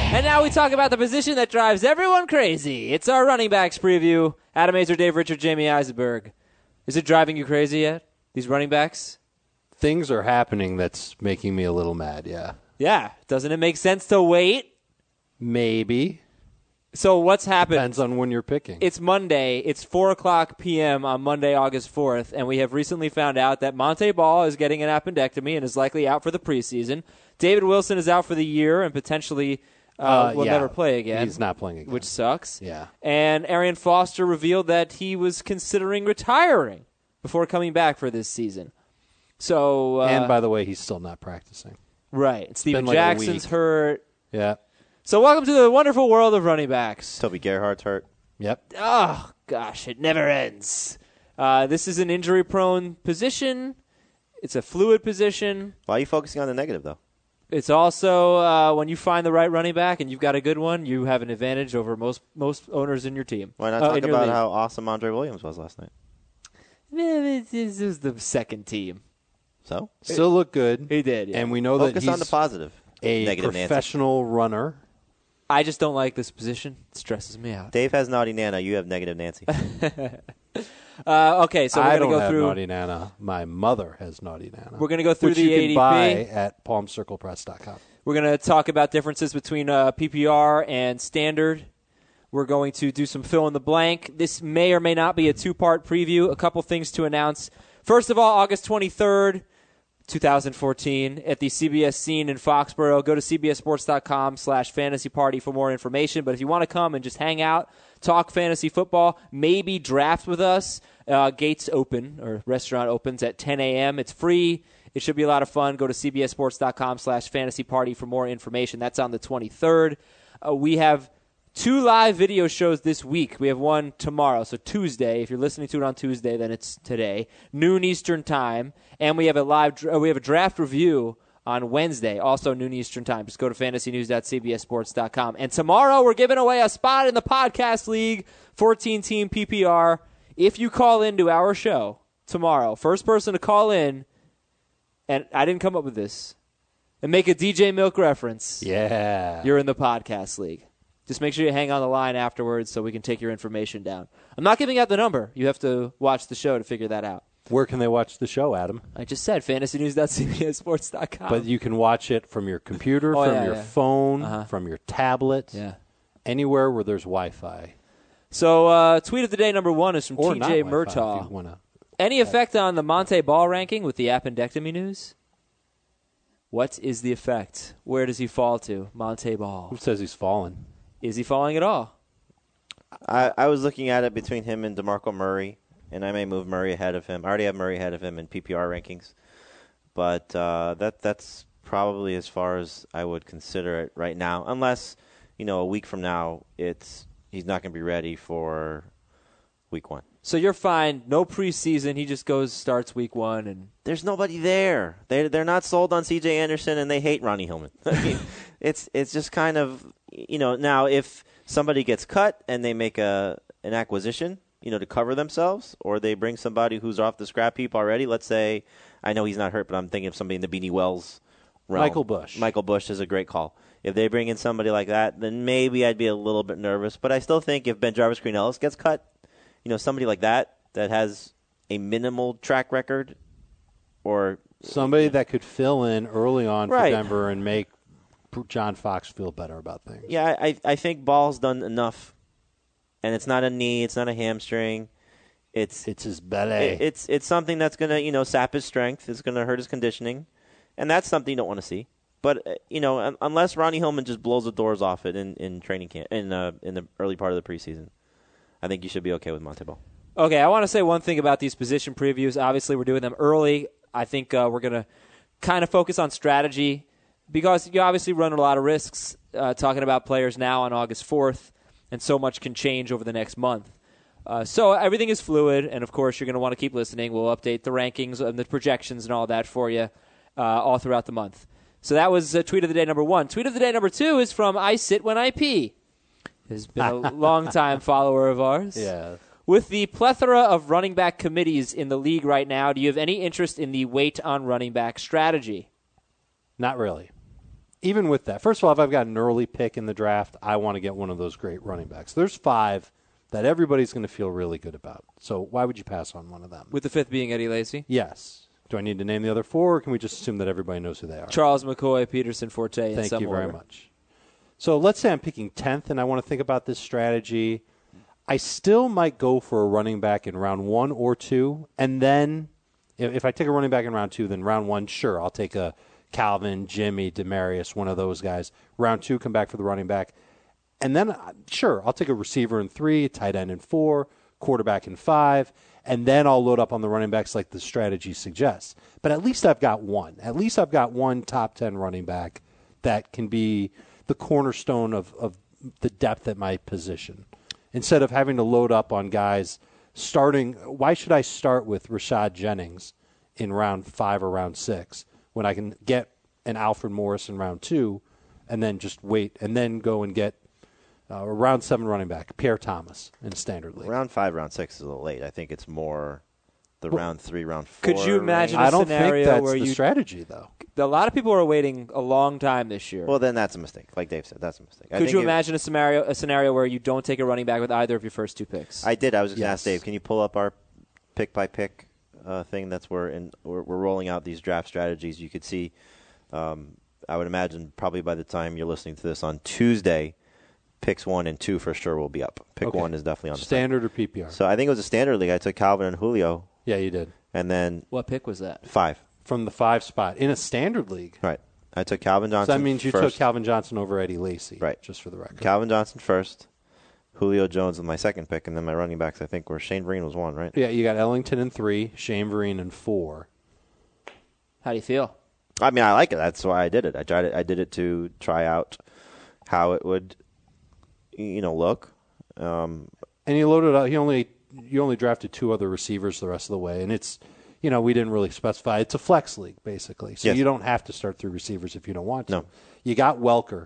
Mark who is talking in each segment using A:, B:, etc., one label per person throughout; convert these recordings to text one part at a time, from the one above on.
A: And now we talk about the position that drives everyone crazy. It's our running backs preview. Adam Azer, Dave Richard, Jamie Eisenberg. Is it driving you crazy yet, these running backs?
B: Things are happening that's making me a little mad, yeah.
A: Yeah. Doesn't it make sense to wait?
B: Maybe.
A: So what's happened?
B: Depends on when you're picking.
A: It's Monday. It's 4 o'clock p.m. on Monday, August 4th, and we have recently found out that Monte Ball is getting an appendectomy and is likely out for the preseason. David Wilson is out for the year and potentially will never play again.
B: He's not playing again.
A: Which sucks.
B: Yeah.
A: And Arian Foster revealed that he was considering retiring before coming back for this season. So,
B: and by the way, he's still not practicing.
A: Right. Steven
B: like
A: Jackson's hurt.
B: Yeah.
A: So welcome to the wonderful world of running backs.
C: Toby Gerhardt's hurt.
B: Yep.
A: Oh, gosh, it never ends. This is an injury-prone position. It's a fluid position.
C: Why are you focusing on the negative, though?
A: It's also when you find the right running back and you've got a good one, you have an advantage over most owners in your team.
C: Why not talk about how awesome Andre Williams was last night?
A: This is the second team.
C: So?
B: Still look good.
A: He did, yeah.
B: And we know
C: Focus
B: that he's
C: on the positive.
B: a
C: Negative
B: professional runner.
A: I just don't like this position. It stresses me out.
C: Dave has Naughty Nana. You have Negative Nancy.
A: Okay, so we're going to go through.
B: Naughty Nana. My mother has Naughty Nana.
A: We're going to go through
B: which
A: the
B: you can
A: ADP.
B: buy at palmcirclepress.com.
A: We're going to talk about differences between PPR and standard. We're going to do some fill in the blank. This may or may not be a two-part preview. A couple things to announce. First of all, August 23rd, 2014, at the CBS Scene in Foxborough. Go to cbssports.com/fantasyparty for more information. But if you want to come and just hang out, talk fantasy football, maybe draft with us, gates open, or restaurant opens at 10 a.m. It's free. It should be a lot of fun. Go to cbssports.com/fantasyparty for more information. That's on the 23rd. We have 2 live video shows this week. We have one tomorrow, so Tuesday. If you're listening to it on Tuesday, then it's today, noon Eastern time. And we have a draft review on Wednesday, also noon Eastern time. Just go to fantasynews.cbssports.com. And tomorrow we're giving away a spot in the podcast league, 14-team PPR. If you call into our show tomorrow, first person to call in, and I didn't come up with this, and make a DJ Milk reference, you're in the podcast league. Just make sure you hang on the line afterwards so we can take your information down. I'm not giving out the number. You have to watch the show to figure that out.
B: Where can they watch the show, Adam?
A: I just said fantasynews.cbssports.com.
B: But you can watch it from your computer, from your phone, from your tablet, anywhere where there's Wi-Fi.
A: So tweet of the day number 1 is from
B: or
A: TJ Murtaugh. Any effect on the Monte Ball ranking with the appendectomy news? What is the effect? Where does he fall to, Monte Ball?
B: Who says he's fallen?
A: Is he falling at all?
C: I was looking at it between him and DeMarco Murray, and I may move Murray ahead of him. I already have Murray ahead of him in PPR rankings. But that's probably as far as I would consider it right now, unless, a week from now he's not going to be ready for week 1.
A: So you're fine. No preseason. He just starts week 1, and
C: there's nobody there. They're not sold on C.J. Anderson, and they hate Ronnie Hillman. I mean, it's just kind of now if somebody gets cut and they make an acquisition, to cover themselves, or they bring somebody who's off the scrap heap already. Let's say, I know he's not hurt, but I'm thinking of somebody in the Beanie Wells realm.
B: Michael Bush.
C: Michael Bush is a great call. If they bring in somebody like that, then maybe I'd be a little bit nervous. But I still think if Ben Jarvis Green Ellis gets cut, somebody like that has a minimal track record, or
B: somebody that could fill in early on for Denver and make John Fox feel better about things.
C: Yeah, I think Ball's done enough, and it's not a knee, it's not a hamstring, it's
B: his belly.
C: It's something that's gonna sap his strength, it's gonna hurt his conditioning, and that's something you don't want to see. But unless Ronnie Hillman just blows the doors off it in training camp in the early part of the preseason, I think you should be okay with Monte Ball.
A: Okay, I want to say one thing about these position previews. Obviously, we're doing them early. I think we're going to kind of focus on strategy because you obviously run a lot of risks talking about players now on August 4th, and so much can change over the next month. So everything is fluid, and, of course, you're going to want to keep listening. We'll update the rankings and the projections and all that for you all throughout the month. So that was tweet of the day number 1. Tweet of the day number 2 is from I Sit When I Pee. Has been a long-time follower of ours.
B: Yeah.
A: With the plethora of running back committees in the league right now, do you have any interest in the wait on running back strategy?
B: Not really. even with that, first of all, if I've got an early pick in the draft, I want to get one of those great running backs. There's 5 that everybody's going to feel really good about. So why would you pass on one of them?
A: With the 5th being Eddie Lacy?
B: Yes. Do I need to name the other 4, or can we just assume that everybody knows who they are?
A: Charles McCoy, Peterson, Forte, and
B: Thank you very much. So let's say I'm picking 10th, and I want to think about this strategy. I still might go for a running back in round 1 or 2, and then if I take a running back in round 2, then round 1, sure, I'll take a Calvin, Jimmy, Demarius, one of those guys. Round 2, come back for the running back. And then, sure, I'll take a receiver in 3, a tight end in 4, quarterback in 5, and then I'll load up on the running backs like the strategy suggests. But at least I've got one. At least I've got one top 10 running back that can be the cornerstone of the depth at my position. Instead of having to load up on guys starting, why should I start with Rashad Jennings in round 5 or round 6 when I can get an Alfred Morris in round 2 and then just wait and then go and get a round 7 running back, Pierre Thomas, in standard league.
C: Round 5, round 6 is a little late. I think it's more the round 3, round 4.
A: Could you imagine
B: I
A: a
B: don't
A: scenario
B: think that's
A: where
B: the strategy, though.
A: A lot of people are waiting a long time this year.
C: Well, then that's a mistake. Like Dave said, that's a mistake.
A: Could you imagine a scenario where you don't take a running back with either of your first 2 picks?
C: I did. I was just going to ask Dave, can you pull up our pick-by-pick thing? That's where we're rolling out these draft strategies. You could see, I would imagine probably by the time you're listening to this on Tuesday, picks 1 and 2 for sure will be up. Pick 1 is definitely on the
B: standard or PPR.
C: So I think it was a standard league. I took Calvin and Julio.
B: Yeah, you did.
C: And then
A: what pick was that?
C: 5
B: from the 5 spot in a standard league.
C: Right. I took Calvin Johnson.
B: So that means you
C: first.
B: took Calvin Johnson over Eddie Lacy.
C: Right.
B: Just for the record.
C: Calvin Johnson first. Julio Jones with my second pick, and then my running backs I think were Shane Vereen was 1, right?
B: Yeah, you got Ellington in 3, Shane Vereen in 4.
A: How do you feel?
C: I mean, I like it. That's why I did it. I did it to try out how it would, look.
B: And you loaded up. You only drafted 2 other receivers the rest of the way, and it's, we didn't really specify. It's a flex league basically, so you don't have to start 3 receivers if you don't want to.
C: No.
B: You got Welker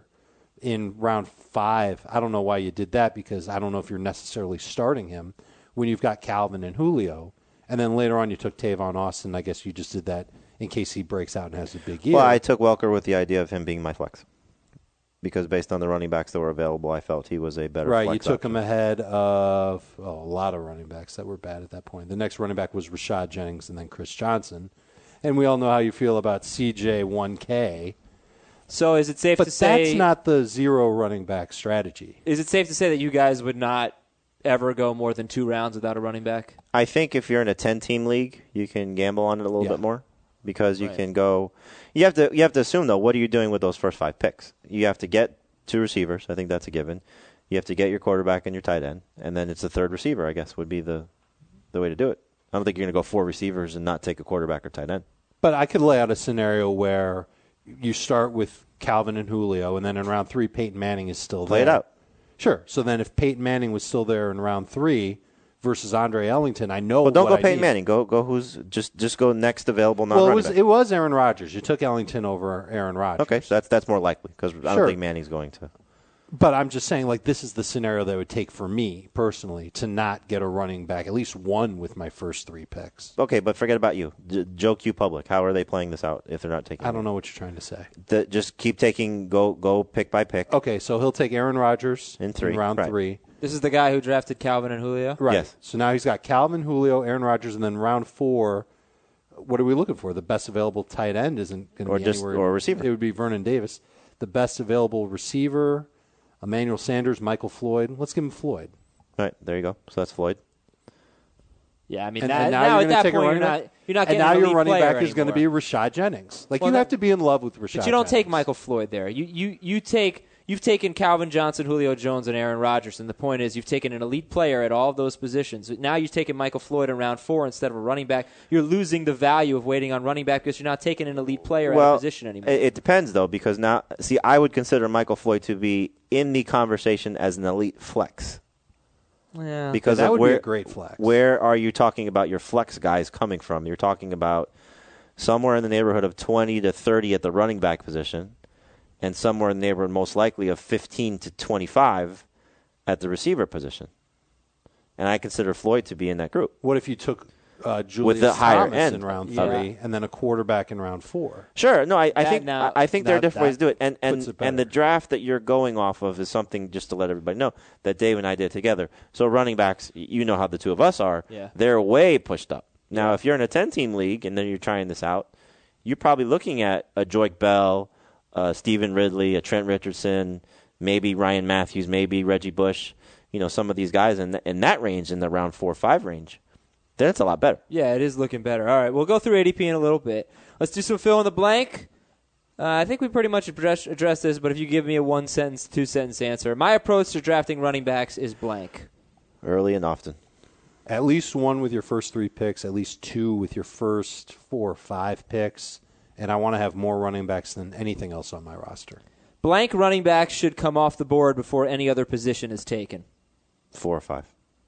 B: in round 5. I don't know why you did that because I don't know if you're necessarily starting him when you've got Calvin and Julio, and then later on you took Tavon Austin. I guess you just did that in case he breaks out and has a big year.
C: Well, I took Welker with the idea of him being my flex. Because based on the running backs that were available, I felt he was a better flex
B: Right, you took
C: option.
B: him ahead of a lot of running backs that were bad at that point. The next running back was Rashad Jennings and then Chris Johnson. And we all know how you feel about CJ 1K.
A: So is it safe to say...
B: But that's not the 0 running back strategy.
A: Is it safe to say that you guys would not ever go more than 2 rounds without a running back?
C: I think if you're in a 10-team league, you can gamble on it a little bit more. Because you can go, you have to assume though, what are you doing with those first 5 picks? You have to get 2 receivers. I think that's a given. You have to get your quarterback and your tight end, and then it's the 3rd receiver. I guess would be the way to do it. I don't think you're going to go 4 receivers and not take a quarterback or tight end.
B: But I could lay out a scenario where you start with Calvin and Julio, and then in round 3, Peyton Manning is still there.
C: Play it out.
B: Sure. So then if Peyton Manning was still there in round 3. Versus Andre Ellington, I know.
C: Well, don't
B: go
C: Peyton Manning. Go. Who's just go next available non-running back.
B: It was Aaron Rodgers. You took Ellington over Aaron Rodgers.
C: Okay, so that's more likely because I don't think Manning's going to.
B: But I'm just saying, this is the scenario that it would take for me personally to not get a running back, at least one with my first 3 picks.
C: Okay, but forget about you. Joe Q Public. How are they playing this out if they're not taking?
B: I don't know what you're trying to say.
C: Just keep taking. Go pick by pick.
B: Okay, so he'll take Aaron Rodgers
C: in
B: round 3.
A: This is the guy who drafted Calvin and Julio?
B: Right.
C: Yes.
B: So now he's got Calvin, Julio, Aaron Rodgers, and then round 4, what are we looking for? The best available tight end isn't going to be anywhere.
C: Or receiver.
B: It would be Vernon Davis. The best available receiver, Emmanuel Sanders, Michael Floyd. Let's give him Floyd.
C: All right, there you go. So that's Floyd.
A: Yeah, I mean,
B: now
A: at that point, you're not getting
B: and now
A: an elite
B: your running back
A: player
B: is going to be Rashad Jennings. You have to be in love with Rashad.
A: But you don't
B: Jennings.
A: take Michael Floyd there. You've taken Calvin Johnson, Julio Jones, and Aaron Rodgers, and the point is you've taken an elite player at all of those positions. Now you've taken Michael Floyd in round 4 instead of a running back. You're losing the value of waiting on running back because you're not taking an elite player at a position anymore.
C: It depends, though, because now, I would consider Michael Floyd to be in the conversation as an elite flex.
A: Yeah,
C: because
B: that would
C: be
B: a great flex.
C: Where are you talking about your flex guys coming from? You're talking about somewhere in the neighborhood of 20 to 30 at the running back position, and somewhere in the neighborhood most likely of 15 to 25 at the receiver position. And I consider Floyd to be in that group.
B: What if you took Julius
C: with the higher
B: Thomas
C: end
B: in round 3,
A: Yeah.
B: and then a quarterback in round 4.
C: Sure. No, I
A: That
C: think
A: now-
C: I think there are
B: that-
C: different ways to do it,
B: puts it
C: and
B: better.
C: the draft that you're going off of is something just to let everybody know that Dave and I did together. So running backs, you know how the two of us are.
A: Yeah.
C: They're way pushed up. Now, if you're in a 10-team league and then you're trying this out, you're probably looking at a Joique Bell, Stephen Ridley, a Trent Richardson, maybe Ryan Matthews, maybe Reggie Bush. Some of these guys in that range, in the round 4 or 5 range. Then it's a lot better.
A: Yeah, it is looking better. All right, we'll go through ADP in a little bit. Let's do some fill in the blank. I think we pretty much addressed this, but if you give me a 1-sentence, 2-sentence answer. My approach to drafting running backs is blank.
C: Early and often.
B: At least 1 with your first 3 picks, at least 2 with your first 4 or 5 picks, and I want to have more running backs than anything else on my roster.
A: Blank running backs should come off the board before any other position is taken.
C: 4 or 5.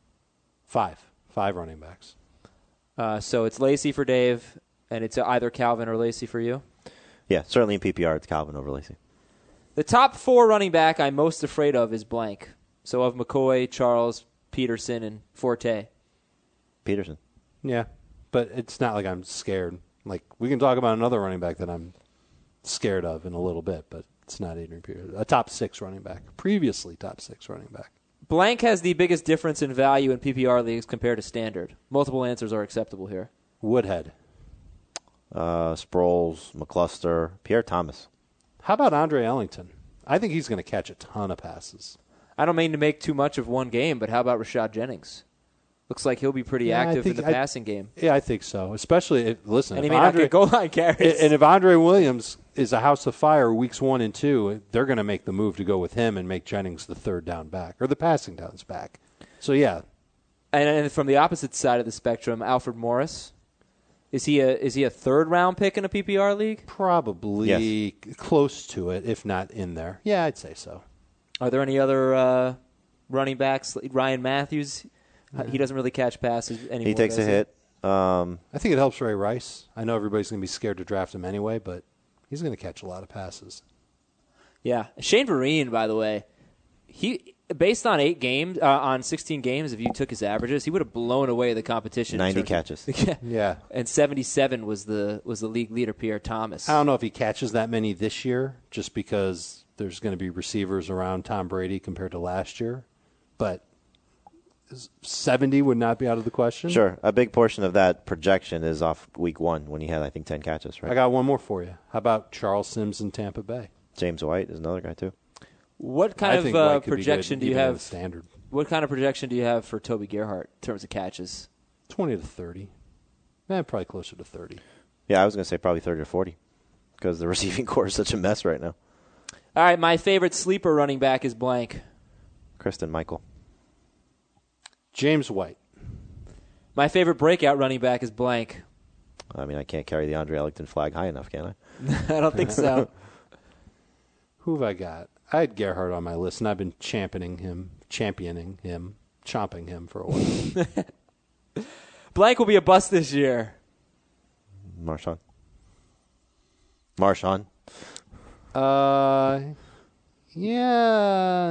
B: 5 running backs.
A: So it's Lacy for Dave, and it's either Calvin or Lacy for you.
C: Yeah, certainly in PPR, it's Calvin over Lacy.
A: The top 4 running back I'm most afraid of is blank. So of McCoy, Charles, Peterson, and Forte.
C: Peterson.
B: Yeah, but it's not like I'm scared. Like, we can talk about another running back that I'm scared of in a little bit, but it's not Adrian Peterson. A top 6 running back. Previously top 6 running back.
A: Blank has the biggest difference in value in PPR leagues compared to standard. Multiple answers are acceptable here.
B: Woodhead.
C: Sproles, McCluster, Pierre Thomas.
B: How about Andre Ellington? I think he's going to catch a ton of passes.
A: I don't mean to make too much of one game, but how about Rashad Jennings? Looks like he'll be pretty
B: Yeah, I
A: active in
B: think
A: the passing game.
B: Yeah, I think so. Especially, if
A: And he may not get goal line carries.
B: And if Andre Williams is a house of fire weeks 1 and 2, they're going to make the move to go with him and make Jennings the third down back, or the passing downs back. So, yeah.
A: And from the opposite side of the spectrum, Alfred Morris. Is he a third-round pick in a PPR league?
B: Probably close to it, if not in there. Yeah, I'd say so.
A: Are there any other running backs? Ryan Matthews, he doesn't really catch passes anymore.
C: He takes a
A: does
C: hit.
B: I think it helps Ray Rice. I know everybody's going to be scared to draft him anyway, but he's going to catch a lot of passes.
A: Yeah. Shane Vereen, by the way, he based on 8 games, on 16 games, if you took his averages, he would have blown away the competition.
C: 90 catches.
B: Yeah.
A: And 77 was the league leader, Pierre Thomas.
B: I don't know if he catches that many this year just because there's going to be receivers around Tom Brady compared to last year. But 70 would not be out of the question.
C: Sure. A big portion of that projection is off week 1 when he had, I think, 10 catches, right?
B: I got one more for you. How about Charles Sims in Tampa Bay?
C: James White is another guy, too.
A: What
B: I
A: kind
B: think White
A: of
B: could be
A: projection
B: good
A: do you
B: even in
A: have?
B: Standard.
A: What kind of projection do you have for Toby Gerhart in terms of catches?
B: 20 to 30. Probably closer to 30.
C: Yeah, I was going to say probably 30 or 40 because the receiving core is such a mess right now.
A: All right, my favorite sleeper running back is blank.
C: Kristen Michael.
B: James White.
A: My favorite breakout running back is blank.
C: I mean, I can't carry the Andre Ellington flag high enough, can I?
A: I don't think so.
B: Who have I got? I had Gerhardt on my list, and I've been championing him, chomping him for a while.
A: Blank will be a bust this year.
C: Marshawn.
B: Yeah.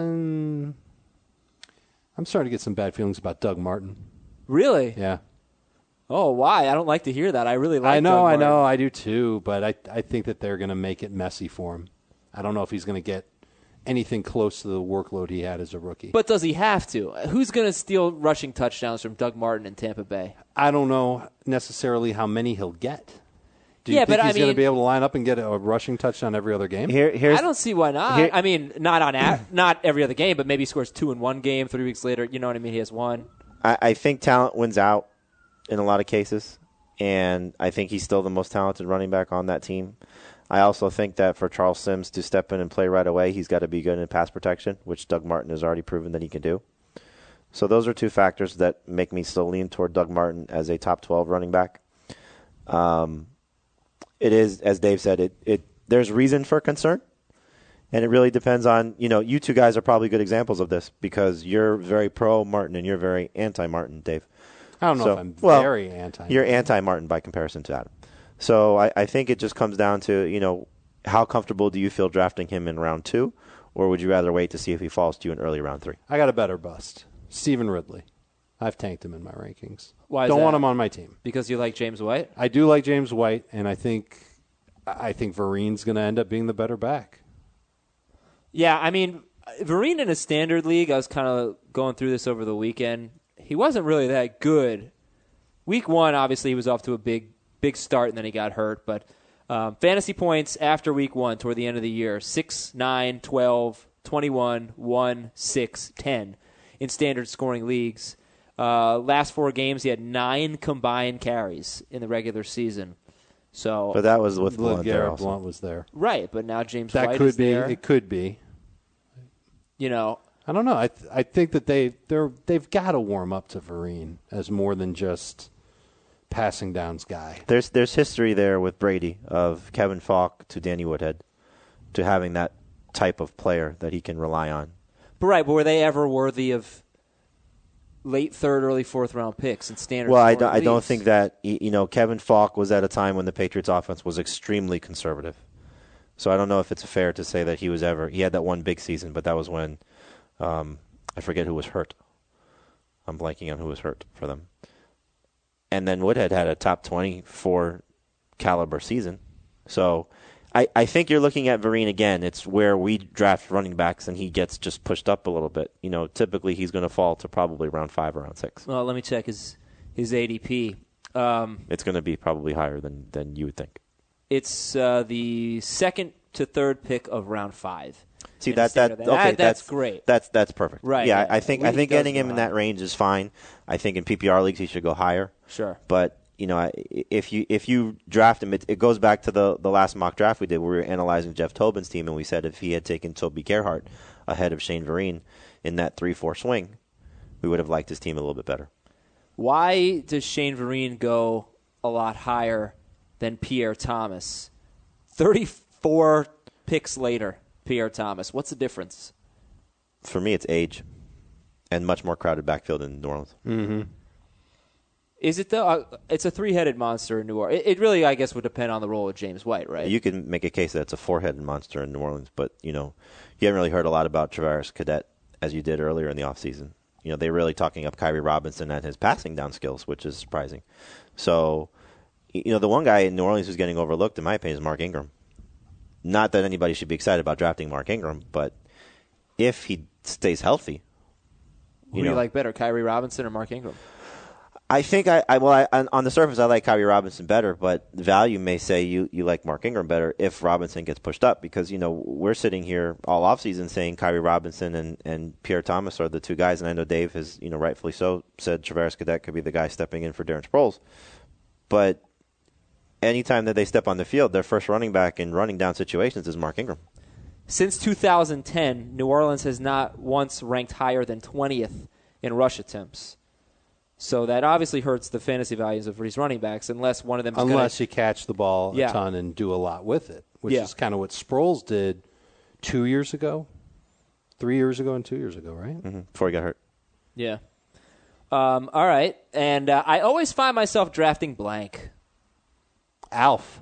B: I'm starting to get some bad feelings about Doug Martin.
A: Really?
B: Yeah.
A: Oh, why? I don't like to hear that. I really like
B: I know,
A: Doug
B: I
A: Martin.
B: know, I do too, but I think that they're going to make it messy for him. I don't know if he's going to get anything close to the workload he had as a rookie.
A: But does he have to? Who's going to steal rushing touchdowns from Doug Martin in Tampa Bay?
B: I don't know necessarily how many he'll get. Do you
A: Yeah,
B: think
A: but
B: he's
A: I
B: going to
A: mean-
B: be able to line up and get a rushing touchdown every other game?
C: Here's
A: I don't see why not.
C: Here-
A: I mean, not every other game, but maybe he scores 2 in one game. 3 weeks later, you know what I mean? He has 1.
C: I think talent wins out in a lot of cases, and I think he's still the most talented running back on that team. I also think that for Charles Sims to step in and play right away, he's got to be good in pass protection, which Doug Martin has already proven that he can do. So those are 2 factors that make me still lean toward Doug Martin as a top 12 running back. It is, as Dave said, there's reason for concern, and it really depends on, you 2 guys are probably good examples of this because you're very pro Martin and you're very anti Martin, Dave.
B: I don't know
C: So,
B: if I'm
C: well,
B: very anti.
C: You're anti-Martin by comparison to Adam. So I think it just comes down to, how comfortable do you feel drafting him in round 2, or would you rather wait to see if he falls to you in early round 3?
B: I got a better bust. Stephen Ridley. I've tanked him in my rankings.
A: Why is
B: Don't
A: that?
B: want him on my team.
A: Because you like James White?
B: I do like James White, and I think Vereen's going to end up being the better back.
A: Yeah, I mean, Vereen in a standard league, I was kind of going through this over the weekend. He wasn't really that good. Week 1, obviously, he was off to a big start, and then he got hurt. But fantasy points after Week 1 toward the end of the year, 6, 9, 12, 21, 1, 6, 10 in standard scoring leagues. Last 4 games, he had 9 combined carries in the regular season. So,
C: But that was with Blunt there
B: Garrett
C: also.
B: Blunt was there.
A: right, but now James
B: That
A: White
B: could
A: is
B: be.
A: there.
B: It could be.
A: You know,
B: I don't know. I think that they've got to warm up to Vereen as more than just passing downs guy.
C: There's history there with Brady of Kevin Falk to Danny Woodhead to having that type of player that he can rely on.
A: but were they ever worthy of late 3rd, early 4th round picks in standard?
C: Well,
A: scoring
C: I don't
A: leagues?
C: think that Kevin Falk was at a time when the Patriots offense was extremely conservative. So I don't know if it's fair to say that he had that one big season, but that was when I forget who was hurt. I'm blanking on who was hurt for them. And then Woodhead had a top 24 caliber season. So I think you're looking at Vereen again. It's where we draft running backs and he gets just pushed up a little bit. Typically he's going to fall to probably round 5 or round 6.
A: Well, let me check his ADP.
C: It's going to be probably higher than you would think.
A: It's the 2nd to 3rd pick of round 5.
C: See
A: in a standard. That's great.
C: That's perfect.
A: Right.
C: Yeah,
A: Yeah.
C: I think
A: He
C: getting
A: does
C: him
A: go
C: in that range is fine. I think in PPR leagues he should go higher.
A: Sure.
C: But if you draft him, it goes back to the last mock draft we did where we were analyzing Jeff Tobin's team, and we said if he had taken Toby Gerhart ahead of Shane Vereen in that 3-4 swing, we would have liked his team a little bit better.
A: Why does Shane Vereen go a lot higher than Pierre Thomas? 34 picks later, Pierre Thomas. What's the difference?
C: For me, it's age and much more crowded backfield in New Orleans.
B: Mm-hmm.
A: Is it though? It's a 3-headed monster in New Orleans. It really, I guess, would depend on the role of James White, right?
C: You can make a case that it's a 4-headed monster in New Orleans, but you haven't really heard a lot about Travaris Cadet as you did earlier in the offseason. They're really talking up Kyrie Robinson and his passing down skills, which is surprising. So, the one guy in New Orleans who's getting overlooked, in my opinion, is Mark Ingram. Not that anybody should be excited about drafting Mark Ingram, but if he stays healthy,
A: Who do you like better, Kyrie Robinson or Mark Ingram?
C: I think on the surface I like Kyrie Robinson better, but value may say you like Mark Ingram better if Robinson gets pushed up because we're sitting here all offseason saying Kyrie Robinson and Pierre Thomas are the two guys, and I know Dave has rightfully so said Travaris Cadet could be the guy stepping in for Darren Sproles, but anytime that they step on the field, their first running back in running down situations is Mark Ingram.
A: Since 2010, New Orleans has not once ranked higher than 20th in rush attempts. So that obviously hurts the fantasy values of these running backs unless one of them is
B: Unless you catch the ball
A: Yeah.
B: a ton and do a lot with it, which
A: Yeah.
B: is kind of what Sproles did 2 years ago, 3 years ago, and 2 years ago, right?
C: Mm-hmm. Before he got hurt.
A: Yeah. All right. And I always find myself drafting blank.
B: Alf.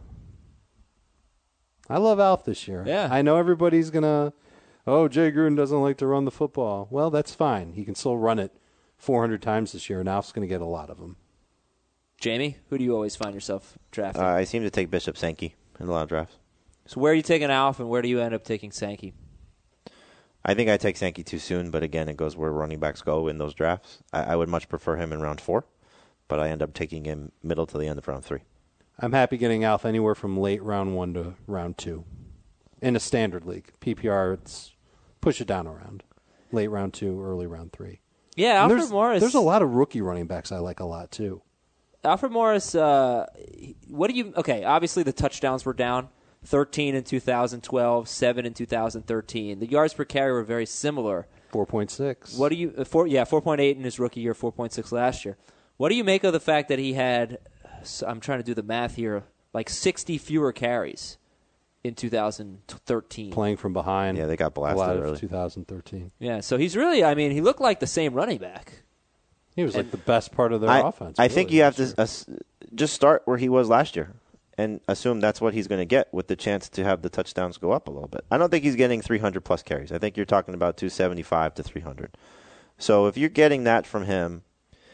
B: I love Alf this year.
A: Yeah.
B: I know everybody's going to, Jay Gruden doesn't like to run the football. Well, that's fine. He can still run it 400 times this year, and Alf's going to get a lot of them.
A: Jamie, who do you always find yourself drafting?
C: I seem to take Bishop Sankey in a lot of drafts.
A: So where are you taking Alf and where do you end up taking Sankey?
C: I think I take Sankey too soon, but again, it goes where running backs go in those drafts. I would much prefer him in round 4, but I end up taking him middle to the end of round 3.
B: I'm happy getting Alf anywhere from late round 1 to round 2. In a standard league. PPR, it's push it down a round. Late round 2, early round 3.
A: Yeah,
B: And
A: Alfred Morris.
B: There's a lot of rookie running backs I like a lot, too.
A: Alfred Morris, what do you – okay, obviously the touchdowns were down. 13 in 2012, 7 in 2013. The yards per carry were very similar.
B: 4.6.
A: What do you 4.8 in his rookie year, 4.6 last year. What do you make of the fact that he had, I'm trying to do the math here, like 60 fewer carries in 2013?
B: Playing from behind.
C: Yeah, they got blasted
B: a lot
C: early.
B: of 2013.
A: Yeah, so he's really, he looked like the same running back.
B: He was like the best part of their offense.
C: I think
B: really,
C: you have
B: this
C: to just start where he was last year and assume that's what he's going to get with the chance to have the touchdowns go up a little bit. I don't think he's getting 300-plus carries. I think you're talking about 275 to 300. So if you're getting that from him,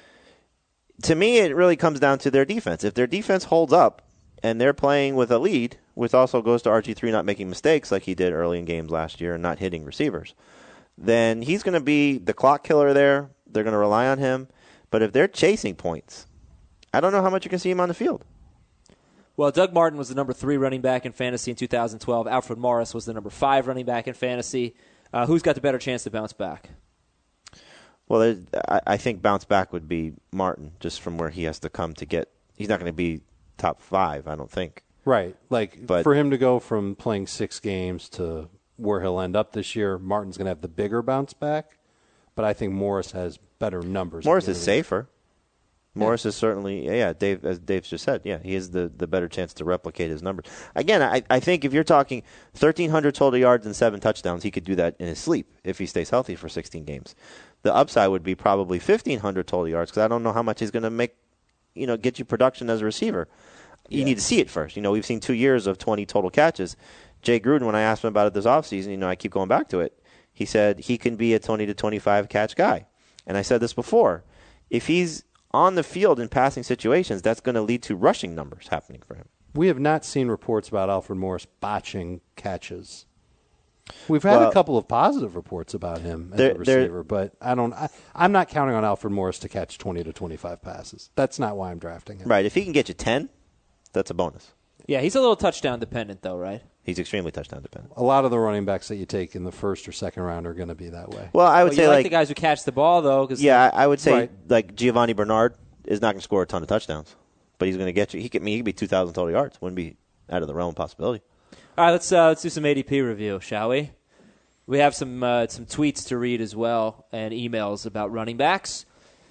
C: to me, it really comes down to their defense. If their defense holds up and they're playing with a lead, which also goes to RG3 not making mistakes like he did early in games last year and not hitting receivers, then he's going to be the clock killer there. They're going to rely on him. But if they're chasing points, I don't know how much you can see him on the field.
A: Well, Doug Martin was the number 3 running back in fantasy in 2012. Alfred Morris was the number 5 running back in fantasy. Who's got the better chance to bounce back?
C: Well, I think bounce back would be Martin, just from where he has to come to get. He's not going to be top 5, I don't think.
B: Right. But for him to go from playing 6 games to where he'll end up this year, Martin's going to have the bigger bounce back. But I think Morris has better numbers.
C: Morris is safer. Morris is certainly, Dave, as Dave's just said, he has the better chance to replicate his numbers. Again, I think if you're talking 1,300 total yards and 7 touchdowns, he could do that in his sleep if he stays healthy for 16 games. The upside would be probably 1,500 total yards because I don't know how much he's going to make, get you production as a receiver. You need to see it first. We've seen 2 years of 20 total catches. Jay Gruden, when I asked him about it this offseason, I keep going back to it. He said he can be a 20 to 25 catch guy. And I said this before. If he's on the field in passing situations, that's going to lead to rushing numbers happening for him.
B: We have not seen reports about Alfred Morris botching catches. We've had a couple of positive reports about him as a receiver, but I'm not counting on Alfred Morris to catch 20 to 25 passes. That's not why I'm drafting him.
C: Right. If he can get you 10, that's a bonus.
A: Yeah, he's a little touchdown dependent, though, right?
C: He's extremely touchdown dependent.
B: A lot of the running backs that you take in the first or second round are going to be that way.
C: Well, I would say
A: like the guys who catch the ball, though.
C: I would say like Giovanni Bernard is not going to score a ton of touchdowns, but he's going to get you. He could be 2,000 total yards. Wouldn't be out of the realm of possibility.
A: All right, let's do some ADP review, shall we? We have some tweets to read as well and emails about running backs.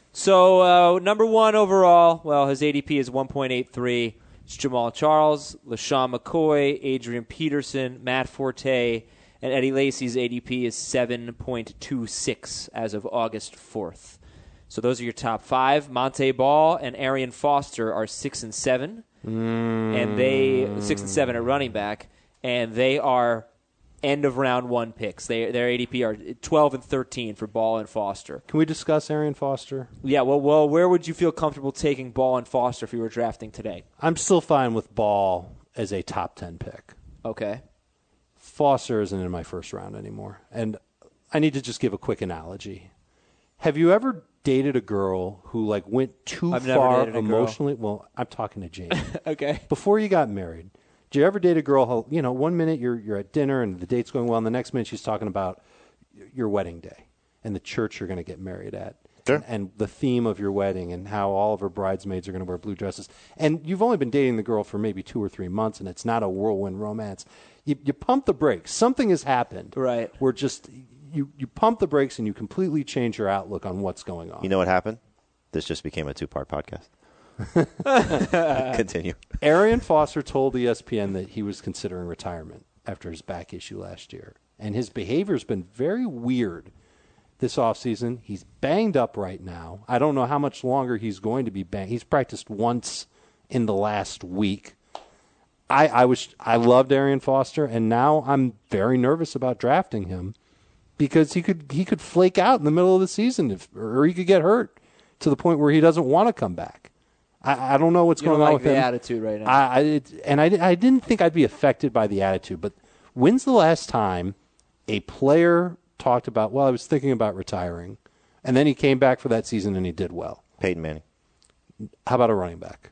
A: So number 1 overall, his ADP is 1.83. It's Jamal Charles, LaShawn McCoy, Adrian Peterson, Matt Forte, and Eddie Lacy's ADP is 7.26 as of August 4th. So those are your top 5. Monte Ball and Arian Foster are 6 and 7, and they 6 and 7 at running back, and they are end of round 1 picks. Their ADP are 12 and 13 for Ball and Foster.
B: Can we discuss Arian Foster?
A: Yeah, well, where would you feel comfortable taking Ball and Foster if you were drafting today?
B: I'm still fine with Ball as a top 10 pick.
A: Okay.
B: Foster isn't in my first round anymore. And I need to just give a quick analogy. Have you ever dated a girl who went too far emotionally? Well, I'm talking to Jane.
A: Okay.
B: Before you got married, did you ever date a girl who, 1 minute you're at dinner and the date's going well, and the next minute she's talking about your wedding day and the church you're going to get married at,
C: sure,
B: and the theme of your wedding and how all of her bridesmaids are going to wear blue dresses. And you've only been dating the girl for maybe 2 or 3 months, and it's not a whirlwind romance. You pump the brakes. Something has happened.
A: Right.
B: Where just you pump the brakes and you completely change your outlook on what's going on.
C: You know what happened? This just became a 2-part podcast. Continue.
B: Arian Foster told ESPN that he was considering retirement after his back issue last year. And his behavior's been very weird this offseason. He's banged up right now. I don't know how much longer he's going to be banged. He's practiced once in the last week. I loved Arian Foster, and now I'm very nervous about drafting him because he could flake out in the middle of the season or he could get hurt to the point where he doesn't want to come back. I don't know what's going on with him.
A: You don't like the attitude right now.
B: I didn't think I'd be affected by the attitude, but when's the last time a player talked about, I was thinking about retiring, and then he came back for that season and he did well?
C: Peyton Manning.
B: How about a running back?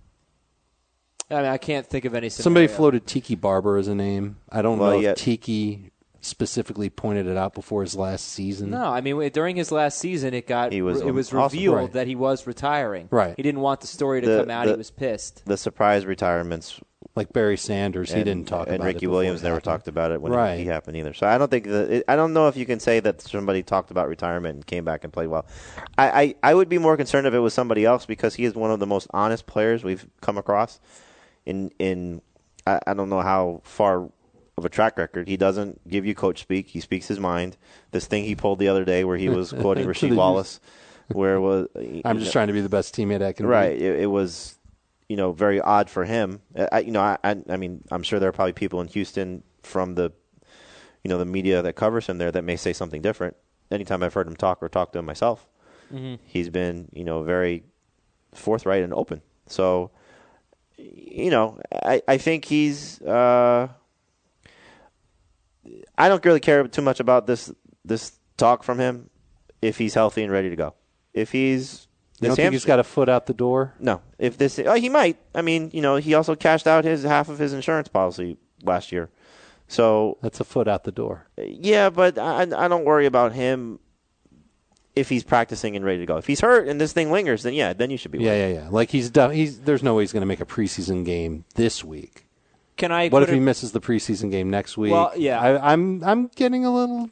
A: I can't think of any scenario.
B: Somebody floated Tiki Barber as a name. I don't know if Tiki specifically pointed it out before his last season.
A: No, during his last season, it was revealed that he was retiring.
B: Right.
A: He didn't want the story to come out. He was pissed.
C: The surprise retirements,
B: like Barry Sanders, he didn't talk about it.
C: And Ricky Williams never talked about it when he happened either. So I don't think I don't know if you can say that somebody talked about retirement and came back and played well. I would be more concerned if it was somebody else because he is one of the most honest players we've come across. I don't know how far of a track record. He doesn't give you coach speak. He speaks his mind. This thing he pulled the other day where he was quoting Rasheed Wallace, where it was
B: I'm just trying to be the best teammate I can be.
C: Right. It was very odd for him. I'm sure there are probably people in Houston from the the media that covers him there that may say something different. Anytime I've heard him talk or talk to him myself, he's been very forthright and open. So, I think he's. I don't really care too much about this talk from him if he's healthy and ready to go. If he's.
B: You don't think he's got a foot out the door?
C: No. If this, he might. I mean, he also cashed out half of his insurance policy last year. So
B: that's a foot out the door.
C: Yeah, but I don't worry about him if he's practicing and ready to go. If he's hurt and this thing lingers, then you should be worried.
B: Yeah. Like he's done. There's no way he's going to make a preseason game this week. What if he misses the preseason game next week?
A: Well, yeah.
B: I'm getting a little,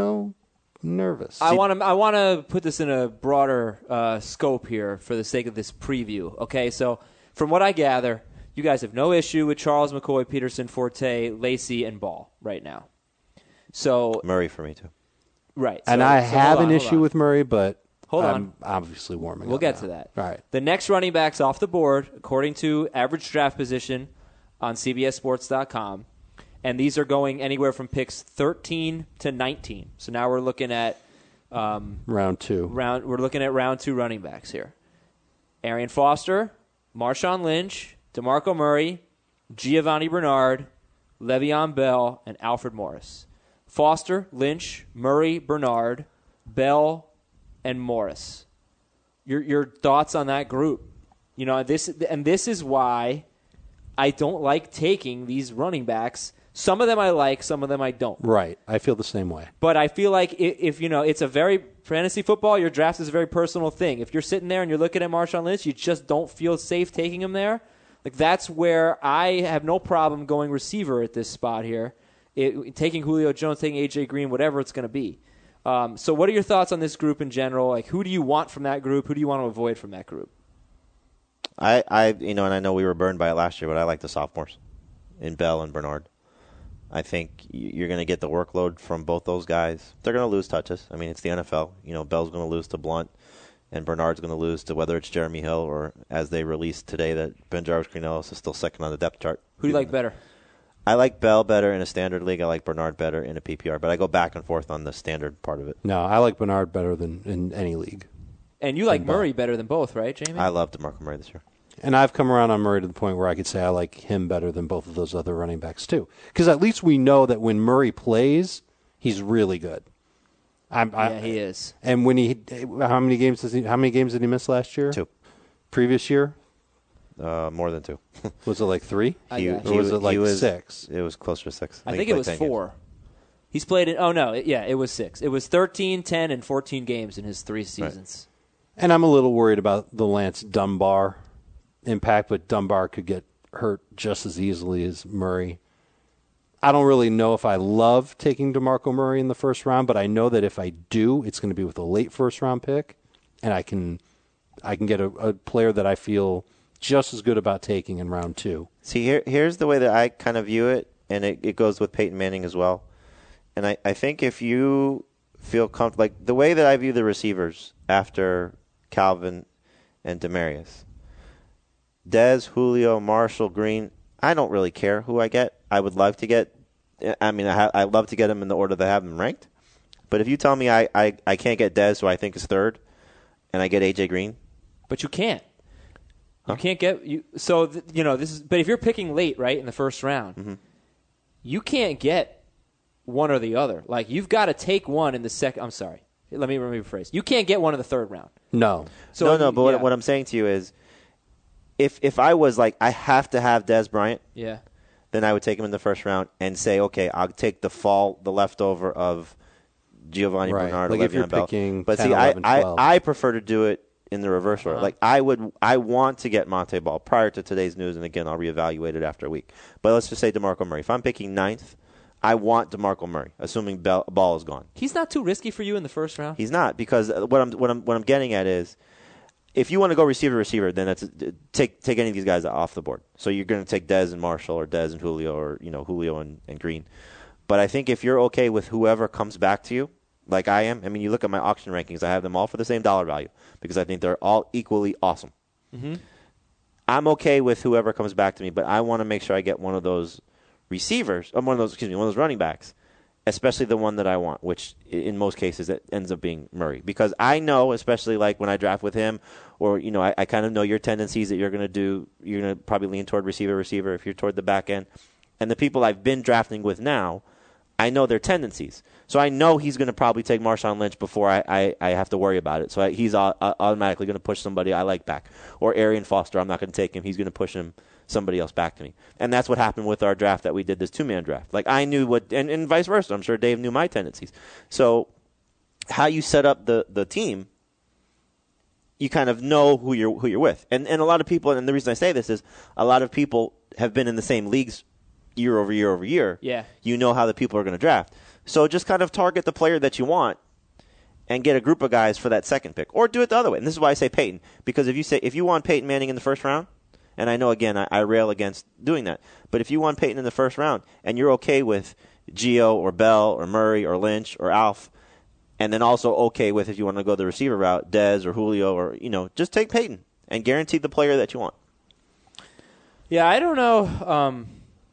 B: nervous.
A: I want to put this in a broader scope here for the sake of this preview. Okay, so from what I gather, you guys have no issue with Charles, McCoy, Peterson, Forte, Lacey, and Ball right now. So
C: Murray for me too.
A: Right.
B: And I have an issue with Murray, but
A: hold on.
B: I'm obviously warming up.
A: We'll get
B: now.
A: to that.
B: All right.
A: The next running backs off the board, according to average draft position on CBSSports.com, and these are going anywhere from picks 13 to 19. So now we're looking at
B: round 2.
A: We're looking at round 2 running backs here. Arian Foster, Marshawn Lynch, DeMarco Murray, Giovanni Bernard, Le'Veon Bell, and Alfred Morris. Foster, Lynch, Murray, Bernard, Bell, and Morris. Your thoughts on that group? This is why I don't like taking these running backs. Some of them I like, some of them I don't.
B: Right. I feel the same way.
A: But I feel like if it's a very fantasy football, your draft is a very personal thing. If you're sitting there and you're looking at Marshawn Lynch, you just don't feel safe taking him there. Like that's where I have no problem going receiver at this spot here. Taking Julio Jones, taking A.J. Green, whatever it's going to be. So what are your thoughts on this group in general? Like, who do you want from that group? Who do you want to avoid from that group?
C: And I know we were burned by it last year, but I like the sophomores in Bell and Bernard. I think you're going to get the workload from both those guys. They're going to lose touches. I mean, it's the NFL. Bell's going to lose to Blunt, and Bernard's going to lose to whether it's Jeremy Hill or, as they released today, that Benjarvis-Cornelius is still second on the depth chart.
A: Who do you like better?
C: I like Bell better in a standard league. I like Bernard better in a PPR, but I go back and forth on the standard part of it.
B: No, I like Bernard better than in any league.
A: And you like Murray better than both, right, Jamie?
C: I love DeMarco Murray this year.
B: And I've come around on Murray to the point where I could say I like him better than both of those other running backs, too. Because at least we know that when Murray plays, he's really good.
A: He is.
B: And when how many games did he miss last year?
C: 2.
B: Previous year?
C: More than 2.
B: Was it like 3?
A: Or
B: was it like 6?
C: It was closer to 6.
A: I think it was 4. Games. He's played in. Oh no, it was 6. It was 13, 10, and 14 games in his 3 seasons.
B: Right. And I'm a little worried about the Lance Dunbar impact, but Dunbar could get hurt just as easily as Murray. I don't really know if I love taking DeMarco Murray in the first round, but I know that if I do, it's going to be with a late first-round pick, and I can get a player that I feel just as good about taking in round 2.
C: See, here's the way that I kind of view it, and it goes with Peyton Manning as well. And I think if you feel comfortable, like the way that I view the receivers after Calvin and Demaryius, Dez, Julio, Marshall, Green, I don't really care who I get. I would love to get I love to get them in the order that I have them ranked. But if you tell me I can't get Dez, who I think is 3rd, and I get A.J. Green.
A: But you can't. You can't get this is. But if you're picking late, right, in the first round, you can't get one or the other. Like you've got to take one in the second. I'm sorry. Let me rephrase. You can't get one in the 3rd round.
B: No.
A: So
C: no. But what I'm saying to you is, if I was like I have to have Dez Bryant, then I would take him in the 1st round and say, okay, I'll take the leftover of Giovanni Bernard or
B: like if you're
C: Le'Veon Bell.
B: picking
C: But
B: 10,
C: see,
B: 11, 12.
C: I prefer to do it in the reverse order. Like I want to get Monte Ball prior to today's news, and again, I'll reevaluate it after a week. But let's just say DeMarco Murray. If I'm picking 9th, I want DeMarco Murray, assuming Ball is gone.
A: He's not too risky for you in the 1st round.
C: He's not, because what I'm getting at is, if you want to go receiver, then that's take any of these guys off the board. So you're going to take Dez and Marshall, or Dez and Julio, or Julio and Green. But I think if you're okay with whoever comes back to you, like I am, I mean, you look at my auction rankings, I have them all for the same dollar value because I think they're all equally awesome. Mm-hmm. I'm okay with whoever comes back to me, but I want to make sure I get one of those receivers, one of those running backs especially the one that I want, which in most cases it ends up being Murray. Because I know, especially like when I draft with him, or, I kind of know your tendencies that you're going to probably lean toward receiver if you're toward the back end. And the people I've been drafting with now, I know their tendencies. So I know he's going to probably take Marshawn Lynch before I have to worry about it. So he's automatically going to push somebody I like back. Or Arian Foster, I'm not going to take him. He's going to push somebody else back to me. And that's what happened with our draft that we did, this two-man draft. Like, I knew and vice versa. I'm sure Dave knew my tendencies. So how you set up the team, you kind of know who you're with. And a lot of people, and the reason I say this is a lot of people have been in the same leagues year over year over year.
A: Yeah.
C: You know how the people are going to draft. So just kind of target the player that you want and get a group of guys for that second pick. Or do it the other way. And this is why I say Peyton. Because if you want Peyton Manning in the first round, and I know, again, I rail against doing that, but if you want Peyton in the first round and you're okay with Gio or Bell or Murray or Lynch or Alf, and then also okay with, if you want to go the receiver route, Dez or Julio, or, just take Peyton and guarantee the player that you want.
A: Yeah, I don't know.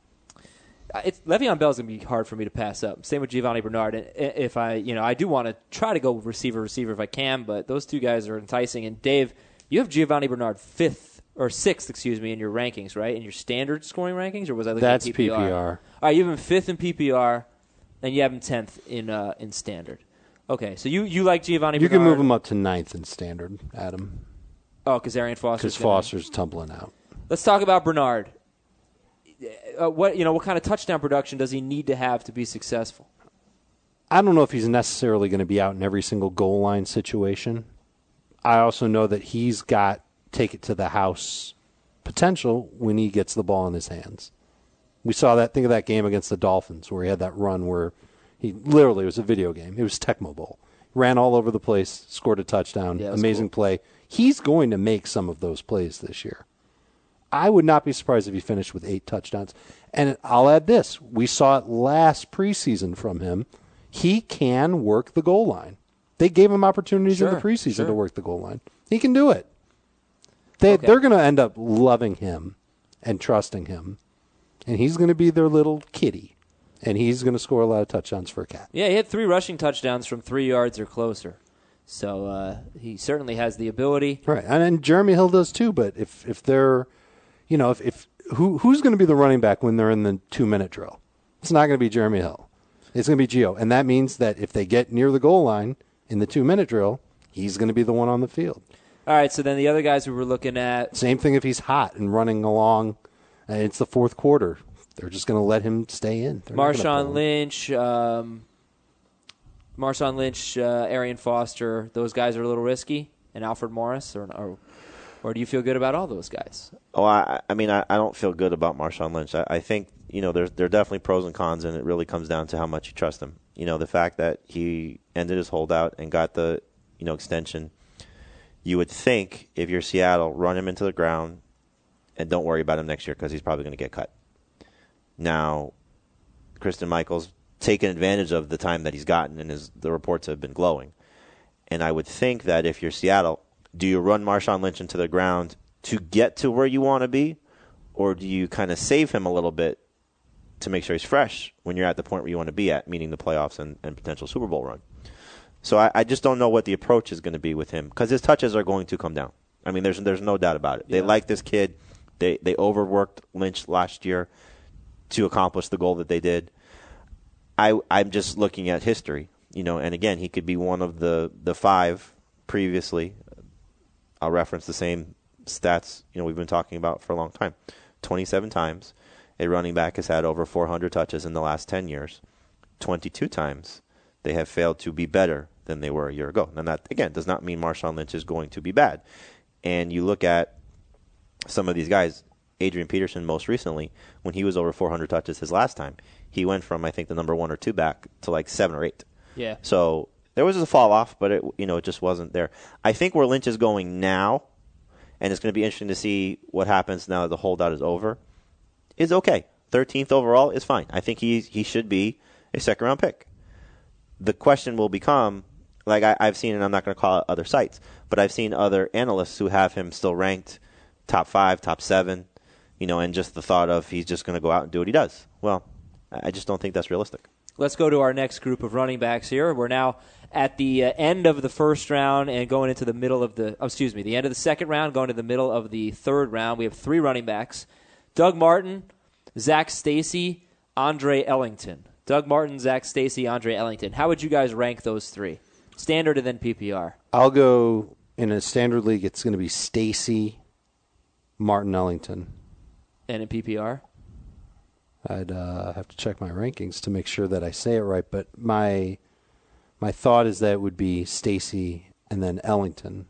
A: Le'Veon Bell's going to be hard for me to pass up. Same with Giovanni Bernard. And if I do want to try to go receiver if I can, but those two guys are enticing. And Dave, you have Giovanni Bernard sixth, in your rankings, right? In your standard scoring rankings, or was I looking at PPR?
B: That's PPR.
A: All right, you have him fifth in PPR, and you have him 10th in standard. Okay, so you like Giovanni Bernard.
B: You can move him up to 9th in standard, Adam.
A: Oh, because Arian
B: Foster's tumbling out.
A: Let's talk about Bernard. What kind of touchdown production does he need to have to be successful?
B: I don't know if he's necessarily going to be out in every single goal line situation. I also know that he's got take it to the house potential when he gets the ball in his hands. We saw that. Think of that game against the Dolphins where he had that run where he literally, it was a video game. It was Tecmo Bowl. Ran all over the place, scored a touchdown. Yeah, amazing cool play. He's going to make some of those plays this year. I would not be surprised if he finished with 8 touchdowns. And I'll add this. We saw it last preseason from him. He can work the goal line. They gave him opportunities in the preseason to work the goal line. He can do it. They're going to end up loving him and trusting him. And he's going to be their little kitty. And he's going to score a lot of touchdowns for a cat.
A: Yeah, he had 3 rushing touchdowns from 3 yards or closer. So he certainly has the ability.
B: Right. And Jeremy Hill does too. But if they're... who's going to be the running back when they're in the 2-minute drill? It's not going to be Jeremy Hill. It's going to be Gio. And that means that if they get near the goal line in the 2-minute drill, he's going to be the one on the field.
A: All right, so then the other guys we were looking at.
B: Same thing if he's hot and running along. It's the fourth quarter. They're just going to let him stay in.
A: Marshawn Lynch, Arian Foster, those guys are a little risky. And Alfred Morris, or do you feel good about all those guys?
C: Oh, I don't feel good about Marshawn Lynch. I think, there are definitely pros and cons, and it really comes down to how much you trust him. The fact that he ended his holdout and got the, extension, you would think if you're Seattle, run him into the ground and don't worry about him next year because he's probably going to get cut. Now, Christine Michael's taken advantage of the time that he's gotten, and the reports have been glowing. And I would think that if you're Seattle, do you run Marshawn Lynch into the ground to get to where you want to be, or do you kind of save him a little bit to make sure he's fresh when you're at the point where you want to be at, meaning the playoffs and potential Super Bowl run? So I just don't know what the approach is going to be with him because his touches are going to come down. I mean, there's no doubt about it. Yeah. They like this kid. They overworked Lynch last year to accomplish the goal that they did. I'm just looking at history, and again, he could be one of the 5 previously. I'll reference the same stats, we've been talking about for a long time. 27 times a running back has had over 400 touches in the last 10 years. 22 times they have failed to be better than they were a year ago. And that, again, does not mean Marshawn Lynch is going to be bad. And you look at some of these guys, Adrian Peterson most recently, when he was over 400 touches his last time, he went from, I think, the number 1 or 2 back to like 7 or 8.
A: Yeah.
C: So there was a fall off, but it just wasn't there. I think where Lynch is going now, and it's going to be interesting to see what happens now that the holdout is over, is okay. 13th overall is fine. I think he should be a second-round pick. The question will become, like I've seen, and I'm not going to call out other sites, but I've seen other analysts who have him still ranked top 5, top 7, and just the thought of he's just going to go out and do what he does. Well, I just don't think that's realistic.
A: Let's go to our next group of running backs here. We're now at the end of the first round and going into the middle of the end of the second round, going to the middle of the third round. We have 3 running backs: Doug Martin, Zach Stacy, Andre Ellington. Doug Martin, Zach Stacy, Andre Ellington. How would you guys rank those 3? Standard and then PPR.
B: I'll go in a standard league. It's going to be Stacy, Martin, Ellington.
A: And in PPR?
B: I'd have to check my rankings to make sure that I say it right, but my thought is that it would be Stacy and then Ellington.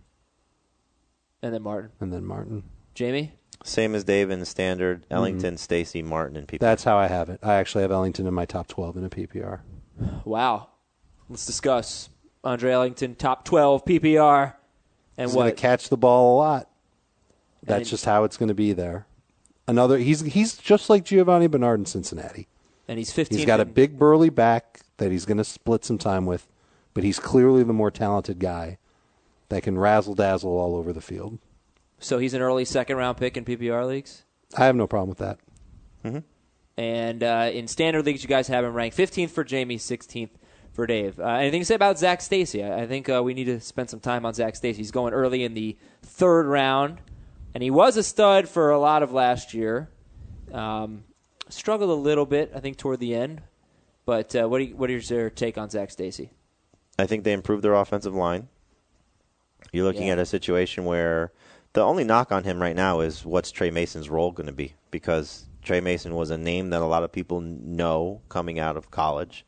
A: And then Martin.
B: And then Martin.
A: Jamie?
C: Same as Dave in the standard. Ellington, Stacy, Martin, and PPR.
B: That's how I have it. I actually have Ellington in my top 12 in a PPR.
A: Wow. Let's discuss Andre Ellington, top 12 PPR. And
B: He's
A: what?
B: going to catch the ball a lot. That's just how it's going to be there. He's just like Giovanni Bernard in Cincinnati.
A: And he's 15.
B: He's got a big burly back that he's going to split some time with, but he's clearly the more talented guy that can razzle-dazzle all over the field.
A: So he's an early second-round pick in PPR leagues?
B: I have no problem with that.
C: Mm-hmm.
A: And in standard leagues, you guys have him ranked 15th for Jamie, 16th for Dave. Anything to say about Zach Stacy? I think we need to spend some time on Zach Stacy. He's going early in the third round, and he was a stud for a lot of last year. Struggled a little bit, I think, toward the end. But what is your take on Zach Stacy?
C: I think they improved their offensive line. You're looking at a situation where the only knock on him right now is what's Trey Mason's role going to be, because Trey Mason was a name that a lot of people know coming out of college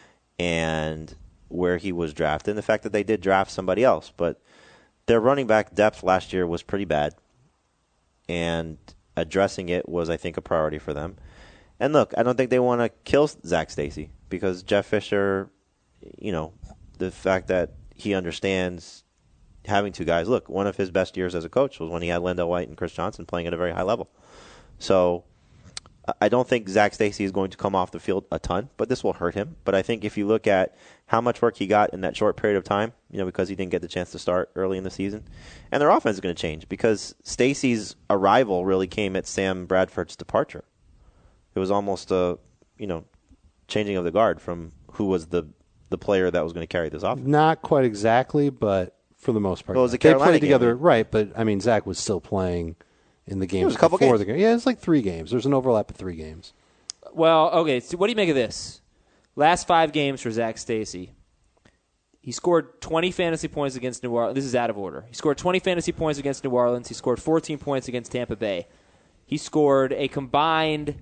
C: and where he was drafted, and the fact that they did draft somebody else. But their running back depth last year was pretty bad, and addressing it was, I think, a priority for them. And look, I don't think they want to kill Zach Stacy, because Jeff Fisher, the fact that he understands having 2 guys. Look, one of his best years as a coach was when he had Lendell White and Chris Johnson playing at a very high level. So I don't think Zach Stacy is going to come off the field a ton, but this will hurt him. But I think if you look at how much work he got in that short period of time, because he didn't get the chance to start early in the season, and their offense is going to change, because Stacy's arrival really came at Sam Bradford's departure. It was almost a, changing of the guard from who was the player that was going to carry this offense.
B: Not quite exactly, but for the most part.
C: Well, it was the
B: they
C: Carolina
B: played together,
C: game.
B: Right, but, Zach was still playing in the games
C: was a couple
B: before
C: games.
B: the game. Yeah, it's like 3 games. There's an overlap of 3 games.
A: Well, okay, so what do you make of this? Last 5 games for Zach Stacy. He scored 20 fantasy points against New Orleans. This is out of order. He scored 20 fantasy points against New Orleans. He scored 14 points against Tampa Bay. He scored a combined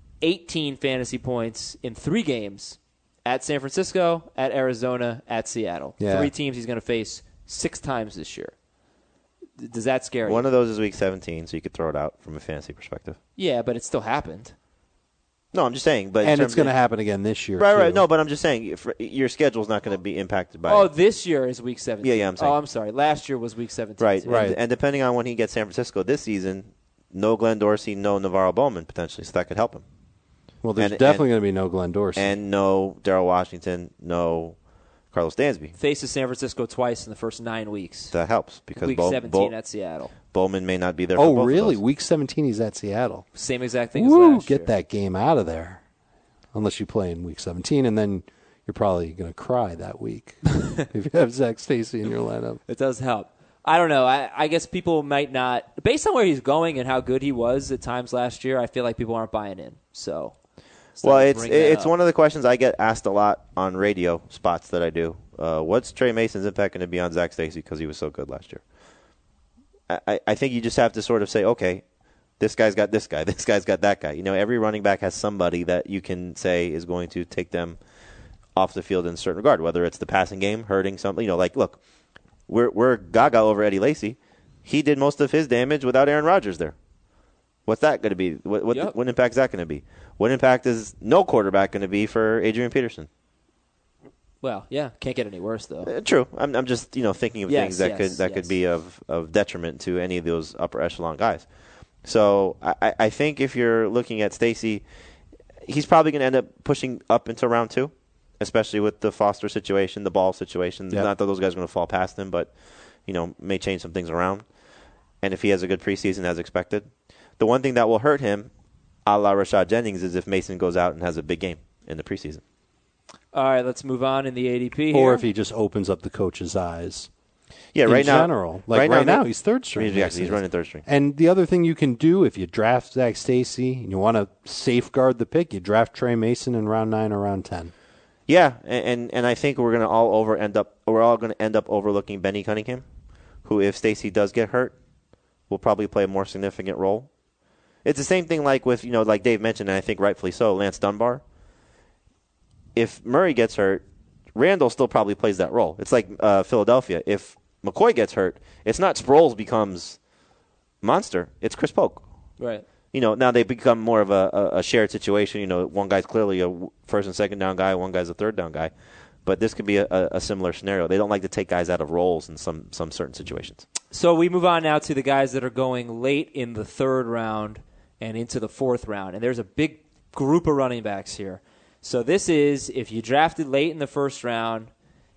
A: 18 fantasy points in 3 games at San Francisco, at Arizona, at Seattle.
B: Yeah.
A: 3 teams he's going to face 6 times this year. Does that scare you?
C: One of those is week 17, so you could throw it out from a fantasy perspective.
A: Yeah, but it still happened.
C: No, I'm just saying. But
B: And it's going to happen again this year,
C: Right.
B: too.
C: No, but I'm just saying, your schedule's not going to be impacted by
A: Oh,
C: it.
A: this year is week 17.
C: Yeah, I'm saying.
A: Oh, I'm sorry. Last year was week 17.
C: Right.
B: Right.
C: And depending on when he gets San Francisco this season, no Glenn Dorsey, no Navarro Bowman potentially, so that could help him.
B: Well, there's
C: And-
B: definitely going to be no Glenn Dorsey.
C: And no Darrell Washington, no Carlos Dansby.
A: Faces San Francisco twice in the first 9 weeks.
C: That helps because
A: Week 17 at Seattle.
C: Bowman may not be there for
B: oh,
C: both
B: really?
C: of those.
B: Week 17, he's at Seattle.
A: Same exact thing as
B: Woo,
A: last
B: get
A: year.
B: that game out of there. Unless you play in Week 17, and then you're probably going to cry that week if you have Zach Stacy in your lineup.
A: It does help. I don't know. I guess people might not, based on where he's going and how good he was at times last year, I feel like people aren't buying in. So,
C: Well, it's one of the questions I get asked a lot on radio spots that I do. What's Trey Mason's impact going to be on Zach Stacy because he was so good last year? I think you just have to sort of say, okay, this guy's got this guy, this guy's got that guy. Every running back has somebody that you can say is going to take them off the field in a certain regard, whether it's the passing game, hurting something. Look, we're gaga over Eddie Lacy. He did most of his damage without Aaron Rodgers there. What's that going to be? What impact is that going to be? What impact is no quarterback going to be for Adrian Peterson?
A: Well, yeah, can't get any worse though.
C: True. I'm just thinking of things that could be of detriment to any of those upper echelon guys. So I think if you're looking at Stacy, he's probably going to end up pushing up into round 2, especially with the Foster situation, the Ball situation.
B: Yep.
C: Not that those guys are going to fall past him, but may change some things around. And if he has a good preseason as expected, the one thing that will hurt him, a la Rashad Jennings, is if Mason goes out and has a big game. in the preseason.
A: All right, let's move on in the ADP here.
B: Or if he just opens up the coach's eyes.
C: Yeah,
B: in
C: right now.
B: general. Like right now, he's third string.
C: He's running third string.
B: And the other thing you can do if you draft Zach Stacy and you want to safeguard the pick, you draft Trey Mason in round 9 or round 10.
C: Yeah, and I think we're all going to end up overlooking Benny Cunningham, who, if Stacy does get hurt, will probably play a more significant role. It's the same thing like with, like Dave mentioned, and I think rightfully so, Lance Dunbar. If Murray gets hurt, Randall still probably plays that role. It's like Philadelphia. If McCoy gets hurt, it's not Sproles becomes monster. It's Chris Polk.
A: Right.
C: Now they become more of a shared situation. One guy's clearly a first and second down guy, one guy's a third down guy. But this could be a similar scenario. They don't like to take guys out of roles in some certain situations.
A: So we move on now to the guys that are going late in the third round and into the fourth round. And there's a big group of running backs here. So this is, if you drafted late in the first round,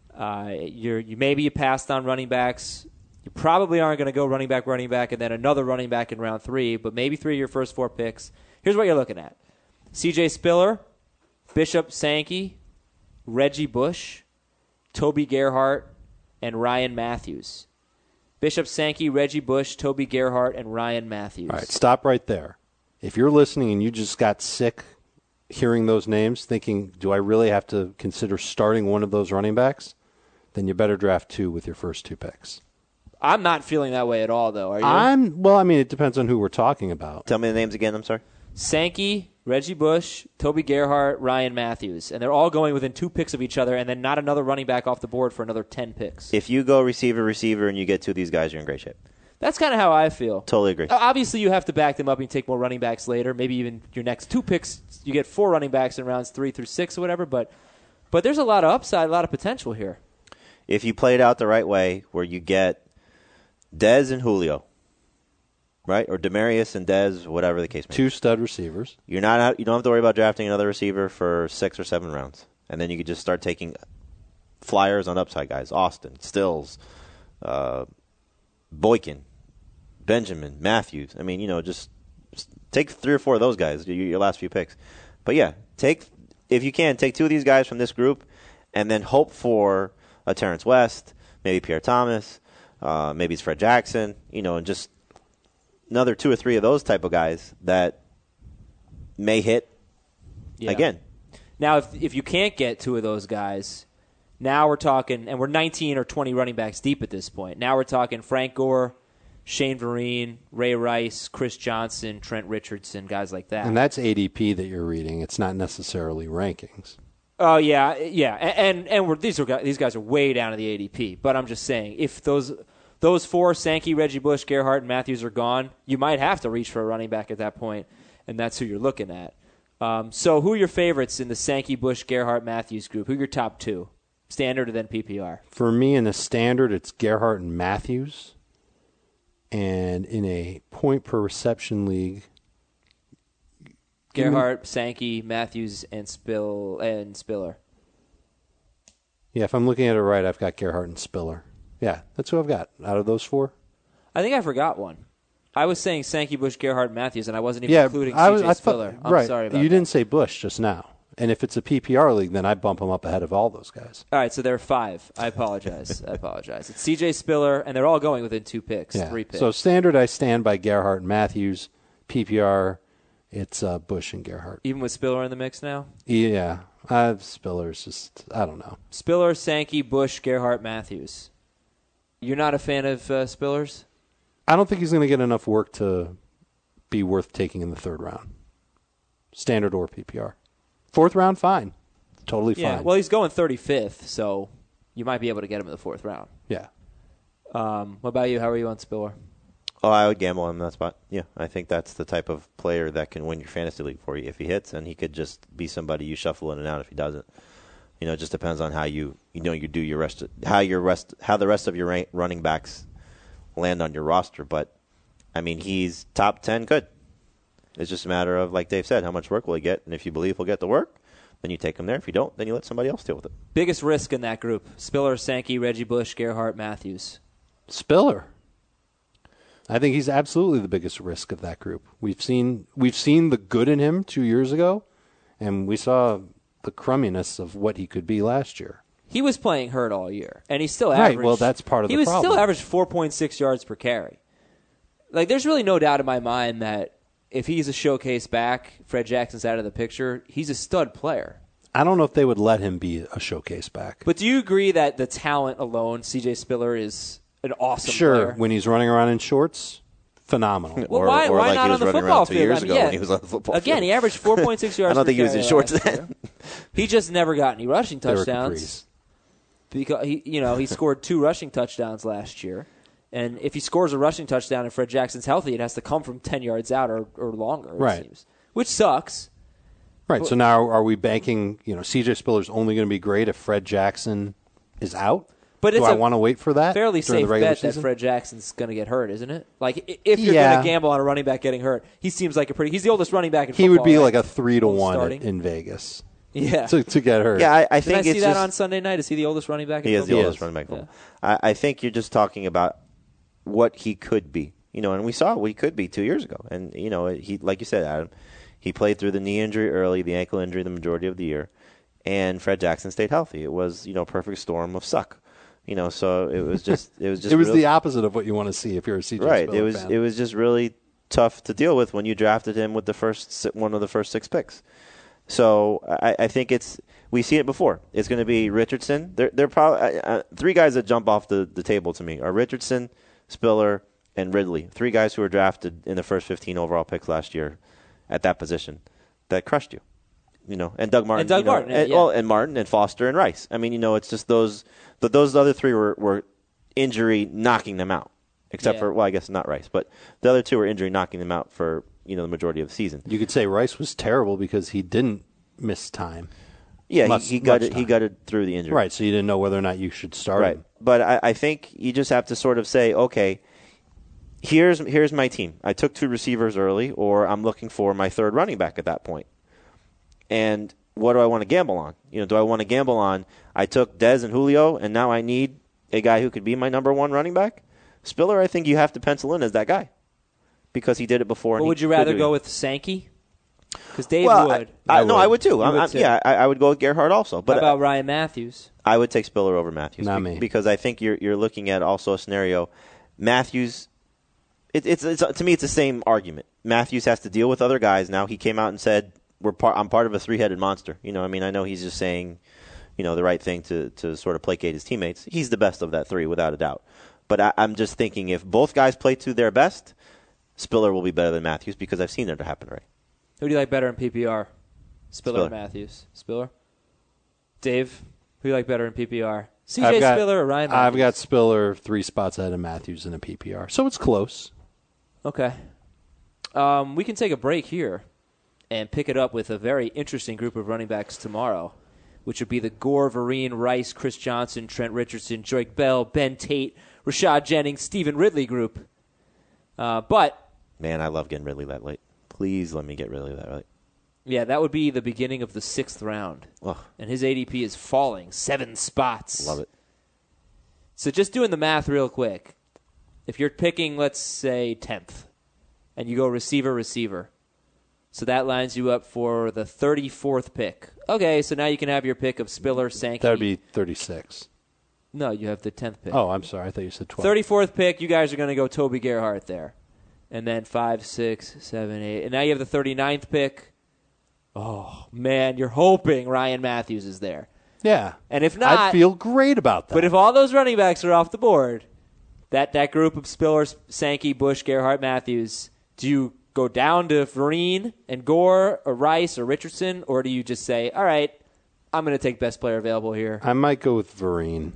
A: maybe you passed on running backs. You probably aren't going to go running back, and then another running back in round 3, but maybe 3 of your first 4 picks. Here's what you're looking at. C.J. Spiller, Bishop Sankey, Reggie Bush, Toby Gerhart, and Ryan Matthews. Bishop Sankey, Reggie Bush, Toby Gerhart, and Ryan Matthews.
B: All right, stop right there. If you're listening and you just got sick hearing those names, thinking, do I really have to consider starting one of those running backs? Then you better draft 2 with your first 2 picks.
A: I'm not feeling that way at all, though. Are you?
B: Well, it depends on who we're talking about.
C: Tell me the names again, I'm sorry.
A: Sankey, Reggie Bush, Toby Gerhart, Ryan Matthews. And they're all going within 2 picks of each other, and then not another running back off the board for another 10 picks.
C: If you go receiver, and you get 2 of these guys, you're in great shape.
A: That's kind of how I feel.
C: Totally agree.
A: Obviously, you have to back them up and take more running backs later. Maybe even your next 2 picks, you get 4 running backs in rounds 3 through 6 or whatever. But there's a lot of upside, a lot of potential here.
C: If you play it out the right way, where you get Dez and Julio, right? Or Demarius and Dez, whatever the case may be.
B: 2 stud receivers.
C: You don't have to worry about drafting another receiver for 6 or 7 rounds. And then you could just start taking flyers on upside guys. Austin, Stills, Boykin, Benjamin, Matthews. Just take 3 or 4 of those guys, your last few picks. But yeah, if you can, take 2 of these guys from this group and then hope for a Terrence West, maybe Pierre Thomas, maybe it's Fred Jackson, and just another 2 or 3 of those type of guys that may hit again.
A: Now, if you can't get 2 of those guys, now we're talking, and we're 19 or 20 running backs deep at this point. Now we're talking Frank Gore, Shane Vereen, Ray Rice, Chris Johnson, Trent Richardson, guys like that.
B: And that's ADP that you're reading. It's not necessarily rankings.
A: Oh, yeah. And these guys are way down in the ADP. But I'm just saying, if those 4, Sankey, Reggie Bush, Gerhart, and Matthews are gone, you might have to reach for a running back at that point, and that's who you're looking at. So who are your favorites in the Sankey, Bush, Gerhart, Matthews group? Who are your top 2? Standard and then PPR?
B: For me, in a standard, it's Gerhart and Matthews. And in a point per reception league,
A: Gerhart, Sankey, Matthews, and Spiller.
B: Yeah, if I'm looking at it right, I've got Gerhart and Spiller. Yeah, that's who I've got out of those 4.
A: I think I forgot one. I was saying Sankey, Bush, Gerhart, Matthews, and I wasn't even including C.J. Spiller. I'm sorry about that.
B: You didn't say Bush just now. And if it's a PPR league, then I bump him up ahead of all those guys.
A: All right, so there are 5. I apologize. It's C.J. Spiller, and they're all going within 2 picks, 3 picks.
B: So standard, I stand by Gerhart and Matthews. PPR, it's Bush and Gerhart.
A: Even with Spiller in the mix now?
B: Yeah. Spiller's just, I don't know.
A: Spiller, Sankey, Bush, Gerhart, Matthews. You're not a fan of Spiller's?
B: I don't think he's going to get enough work to be worth taking in the 3rd round. Standard or PPR. 4th round, fine. Totally fine.
A: Yeah, well, he's going 35th, so you might be able to get him in the 4th round.
B: Yeah.
A: What about you? How are you on Spiller?
C: Oh, I would gamble on that spot. Yeah, I think that's the type of player that can win your fantasy league for you if he hits, and he could just be somebody you shuffle in and out if he doesn't. It just depends on how you do your rest, how the rest of your running backs land on your roster. But he's top 10 good. It's just a matter of, like Dave said, how much work will he get, and if you believe he'll get the work, then you take him there. If you don't, then you let somebody else deal with it.
A: Biggest risk in that group: Spiller, Sankey, Reggie Bush, Gerhart, Matthews.
B: Spiller. I think he's absolutely the biggest risk of that group. We've seen the good in him 2 years ago, and we saw the crumminess of what he could be last year.
A: He was playing hurt all year, and he still
B: Right,
A: averaged.
B: well, that's part of the problem.
A: He was still averaged 4.6 yards per carry. Like, there's really no doubt in my mind that if he's a showcase back, Fred Jackson's out of the picture, he's a stud player.
B: I don't know if they would let him be a showcase back.
A: But do you agree that the talent alone, C.J. Spiller, is an awesome
B: Sure,
A: player?
B: when he's running around in shorts, phenomenal.
A: Well, why
C: like
A: not
C: he
A: on
C: was
A: the
C: running
A: football
C: around 2
A: field?
C: years
A: I mean,
C: ago
A: yeah.
C: when he was on the football
A: Again,
C: field.
A: he averaged 4.6 yards.
C: I don't think he was in shorts
A: last year.
C: then.
A: He just never got any rushing
B: They were
A: touchdowns
B: capris.
A: because he scored 2 rushing touchdowns last year. And if he scores a rushing touchdown and Fred Jackson's healthy, it has to come from 10 yards out or longer,
B: Right.
A: it seems. Which sucks.
B: Right, so now are we banking, C.J. Spiller's only going to be great if Fred Jackson is out?
A: But
B: Do
A: it's
B: I
A: a
B: want to wait for that
A: fairly
B: during
A: safe
B: the regular
A: bet
B: season?
A: that Fred Jackson's going to get hurt, isn't it? Like, if you're
B: Yeah.
A: going to gamble on a running back getting hurt, he seems like he's the oldest running back in football.
B: He would be
A: right?
B: like a 3-1
A: starting.
B: in Vegas
A: Yeah.
B: to get hurt.
C: Yeah, I
A: Did
C: think
A: I see
C: it's
A: that
C: just,
A: on Sunday night? Is he the oldest running back in
C: He is the
A: football?
C: oldest running back. in football. I think you're just talking about what he could be. And we saw what he could be 2 years ago. And, he, like you said, Adam, he played through the knee injury early, the ankle injury the majority of the year, and Fred Jackson stayed healthy. It was, a perfect storm of suck. So it was just
B: it was
C: really,
B: the opposite of what you want to see if you're a CJ
C: right.
B: Spiller fan.
C: It was just really tough to deal with when you drafted him with one of the first 6 picks. So I think we see it before. It's going to be Richardson. They're probably 3 guys that jump off the table to me are Richardson, Spiller, and Ridley. 3 guys who were drafted in the first 15 overall picks last year at that position that crushed you. And Doug Martin. And Martin and Foster and Rice. I mean, it's just those. But those other 3 were injury knocking them out. Except for, well, I guess not Rice, but the other 2 were injury knocking them out for the majority of the season.
B: You could say Rice was terrible because he didn't miss time.
C: Yeah, he gutted through the injury.
B: Right, so you didn't know whether or not you should start him.
C: But I think you just have to sort of say, okay, here's my team. I took 2 receivers early, or I'm looking for my 3rd running back at that point. And what do I want to gamble on? Do I want to gamble on I took Dez and Julio, and now I need a guy who could be my number 1 running back? Spiller, I think you have to pencil in as that guy because he did it before.
A: But would you rather go with Sankey? Because Dave would.
C: I would too. I would go with Gerhardt also. But
A: how about Ryan Matthews?
C: I would take Spiller over Matthews.
B: Not me.
C: Because I think you're looking at also a scenario. Matthews, it's to me it's the same argument. Matthews has to deal with other guys now. He came out and said I'm part of a 3-headed monster. I know he's just saying the right thing to sort of placate his teammates. He's the best of that 3 without a doubt. But I'm just thinking if both guys play to their best, Spiller will be better than Matthews because I've seen it happen already.
A: Who do you like better in PPR? Spiller or Matthews? Spiller? Dave, who do you like better in PPR? CJ Spiller or Ryan Matthews?
B: I've got Spiller 3 spots ahead of Matthews in a PPR. So it's close.
A: Okay. We can take a break here and pick it up with a very interesting group of running backs tomorrow, which would be the Gore, Vereen, Rice, Chris Johnson, Trent Richardson, Joique Bell, Ben Tate, Rashad Jennings, Stephen Ridley group. But
C: man, I love getting Ridley that late. Please let me get Ridley that late.
A: Yeah, that would be the beginning of the 6th round.
C: Ugh.
A: And his ADP is falling 7 spots.
C: Love it.
A: So just doing the math real quick. If you're picking, let's say, 10th, and you go receiver, so that lines you up for the 34th pick. Okay, so now you can have your pick of Spiller, Sankey.
B: That would be 36.
A: No, you have the 10th pick.
B: Oh, I'm sorry. I thought you said 12.
A: 34th pick, you guys are going to go Toby Gerhardt there. And then 5, 6, 7, 8. And now you have the 39th pick. Oh, man, you're hoping Ryan Matthews is there.
B: Yeah.
A: And if not,
B: I'd feel great about that.
A: But if all those running backs are off the board, that group of Spiller, Sankey, Bush, Gerhardt, Matthews, do you go down to Vereen and Gore or Rice or Richardson, or do you just say, all right, I'm going to take best player available here?
B: I might go with Vereen.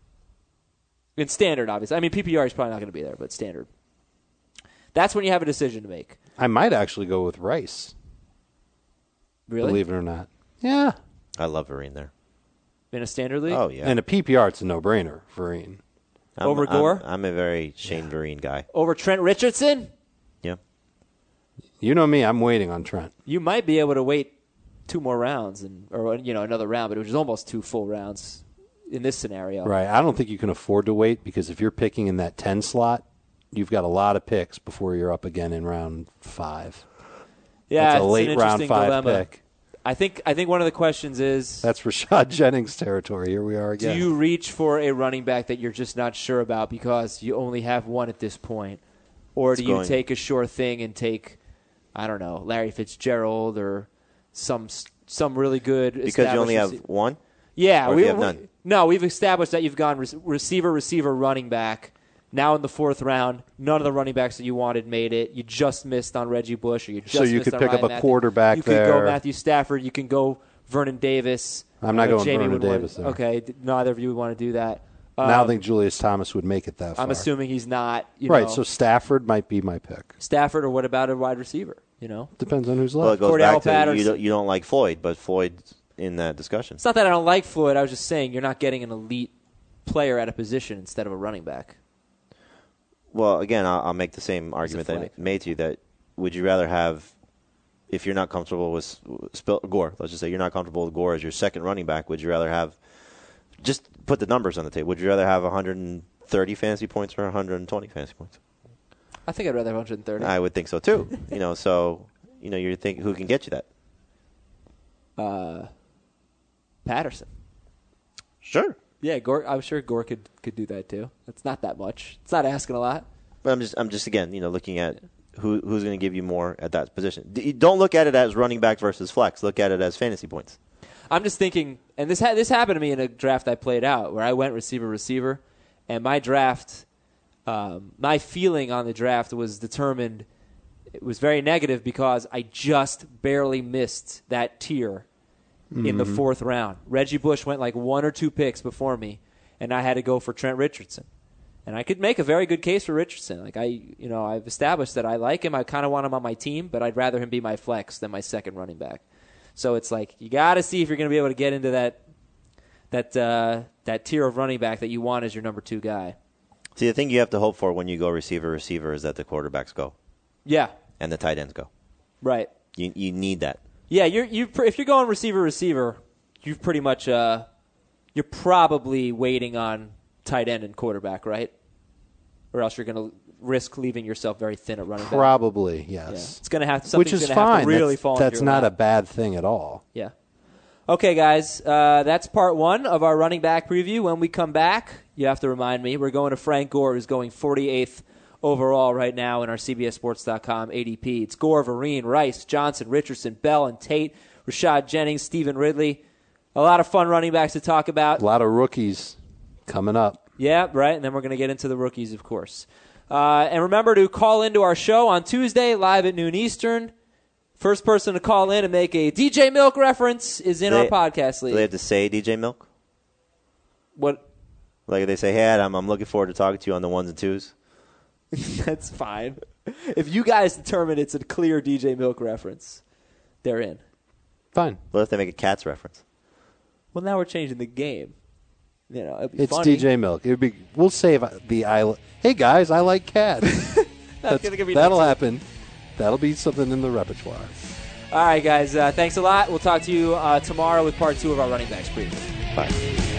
A: In standard, obviously. I mean, PPR is probably not going to be there, but standard. That's when you have a decision to make.
B: I might actually go with Rice.
A: Really?
B: Believe it or not. Yeah.
C: I love Vereen there.
A: In a standard league?
C: Oh, yeah.
B: In a PPR, it's a no-brainer, Vereen.
A: Over Gore?
C: I'm a very Shane Vereen guy.
A: Over Trent Richardson?
C: Yeah.
B: You know me, I'm waiting on Trent.
A: You might be able to wait 2 more rounds, or another round, but it was almost 2 full rounds in this scenario.
B: Right. I don't think you can afford to wait because if you're picking in that 10 slot, you've got a lot of picks before you're up again in round 5.
A: Yeah,
B: it's a
A: it's
B: late
A: an
B: round
A: interesting
B: 5
A: dilemma.
B: pick.
A: I think one of the questions is,
B: That's Rashad Jennings territory. Here we are again.
A: do you reach for a running back that you're just not sure about because you only have one at this point? Or do you take a sure thing and take, I don't know, Larry Fitzgerald or some really good
C: Because you only have one?
A: Yeah.
C: Or you have none?
A: No, we've established that you've gone receiver, running back. Now in the 4th round, none of the running backs that you wanted made it. You just missed on Reggie Bush, or you just
B: So you
A: missed
B: could
A: on
B: pick
A: Ryan
B: up a
A: Matthews.
B: quarterback
A: You
B: there.
A: could go Matthew Stafford. You can go Vernon Davis.
B: I'm not
A: I know
B: going
A: Jamie
B: Vernon
A: would want-
B: Davis there.
A: Okay, neither of you would want to do that.
B: I don't think Julius Thomas would make it that far.
A: I'm assuming he's not.
B: Right,
A: know,
B: so Stafford might be my pick.
A: Stafford, or what about a wide receiver?
B: Depends on who's
C: Well, it
B: left.
C: goes
A: Cordell
C: back to
A: Patterson.
C: you don't like Floyd, but Floyd's in that discussion.
A: It's not that I don't like Floyd. I was just saying you're not getting an elite player at a position instead of a running back.
C: Well, again, I'll make the same argument that I
A: flag.
C: made to you, that would you rather have, if you're not comfortable with Gore, let's just say you're not comfortable with Gore as your second running back, would you rather have, just put the numbers on the table, would you rather have 130 fantasy points or 120 fantasy points?
A: I think I'd rather have 130.
C: I would think so too. So you're thinking who can get you that?
A: Patterson.
C: Sure.
A: Yeah, Gore. I'm sure Gore could do that too. It's not that much. It's not asking a lot.
C: But I'm just again, looking at who's going to give you more at that position. Don't look at it as running back versus flex. Look at it as fantasy points.
A: I'm just thinking, and this happened to me in a draft I played out where I went receiver, and my draft, my feeling on the draft was determined. It was very negative because I just barely missed that tier in the 4th round. Reggie Bush went like 1 or 2 picks before me, and I had to go for Trent Richardson. And I could make a very good case for Richardson. Like I've established that I like him. I kind of want him on my team, but I'd rather him be my flex than my second running back. So it's like you got to see if you're going to be able to get into that tier of running back that you want as your number 2 guy.
C: See, the thing you have to hope for when you go receiver is that the quarterbacks go.
A: Yeah.
C: And the tight ends go.
A: Right.
C: You need that.
A: Yeah, if you're going receiver, you've pretty much you're probably waiting on tight end and quarterback, right? Or else you're going to risk leaving yourself very thin at running back.
B: Probably,
A: Yeah.
B: yes.
A: It's going to have
B: Which is
A: Have
B: fine.
A: to really fall into
B: That's
A: your
B: not
A: lap.
B: a bad thing at all.
A: Yeah. Okay, guys, that's part 1 of our running back preview. When we come back, you have to remind me, we're going to Frank Gore, who's going 48th overall right now in our CBSSports.com ADP. It's Gore, Vereen, Rice, Johnson, Richardson, Bell, and Tate, Rashad Jennings, Stephen Ridley. A lot of fun running backs to talk about.
B: A lot of rookies coming up.
A: Yeah, right, and then we're going to get into the rookies, of course. And remember to call into our show on Tuesday, live at noon Eastern. First person to call in and make a DJ Milk reference is in our podcast league.
C: Do they have to say DJ Milk?
A: What?
C: Like they say, hey, Adam, I'm looking forward to talking to you on the 1s and 2s.
A: That's fine. If you guys determine it's a clear DJ Milk reference, they're in.
B: Fine.
C: What if they make a Cats reference?
A: Well, now we're changing the game. It'd be
B: It's
A: funny.
B: DJ Milk. We'll save the hey guys, I like cats. That'll happen. That'll be something in the repertoire.
A: All right, guys. Thanks a lot. We'll talk to you tomorrow with part 2 of our running backs preview.
B: Bye.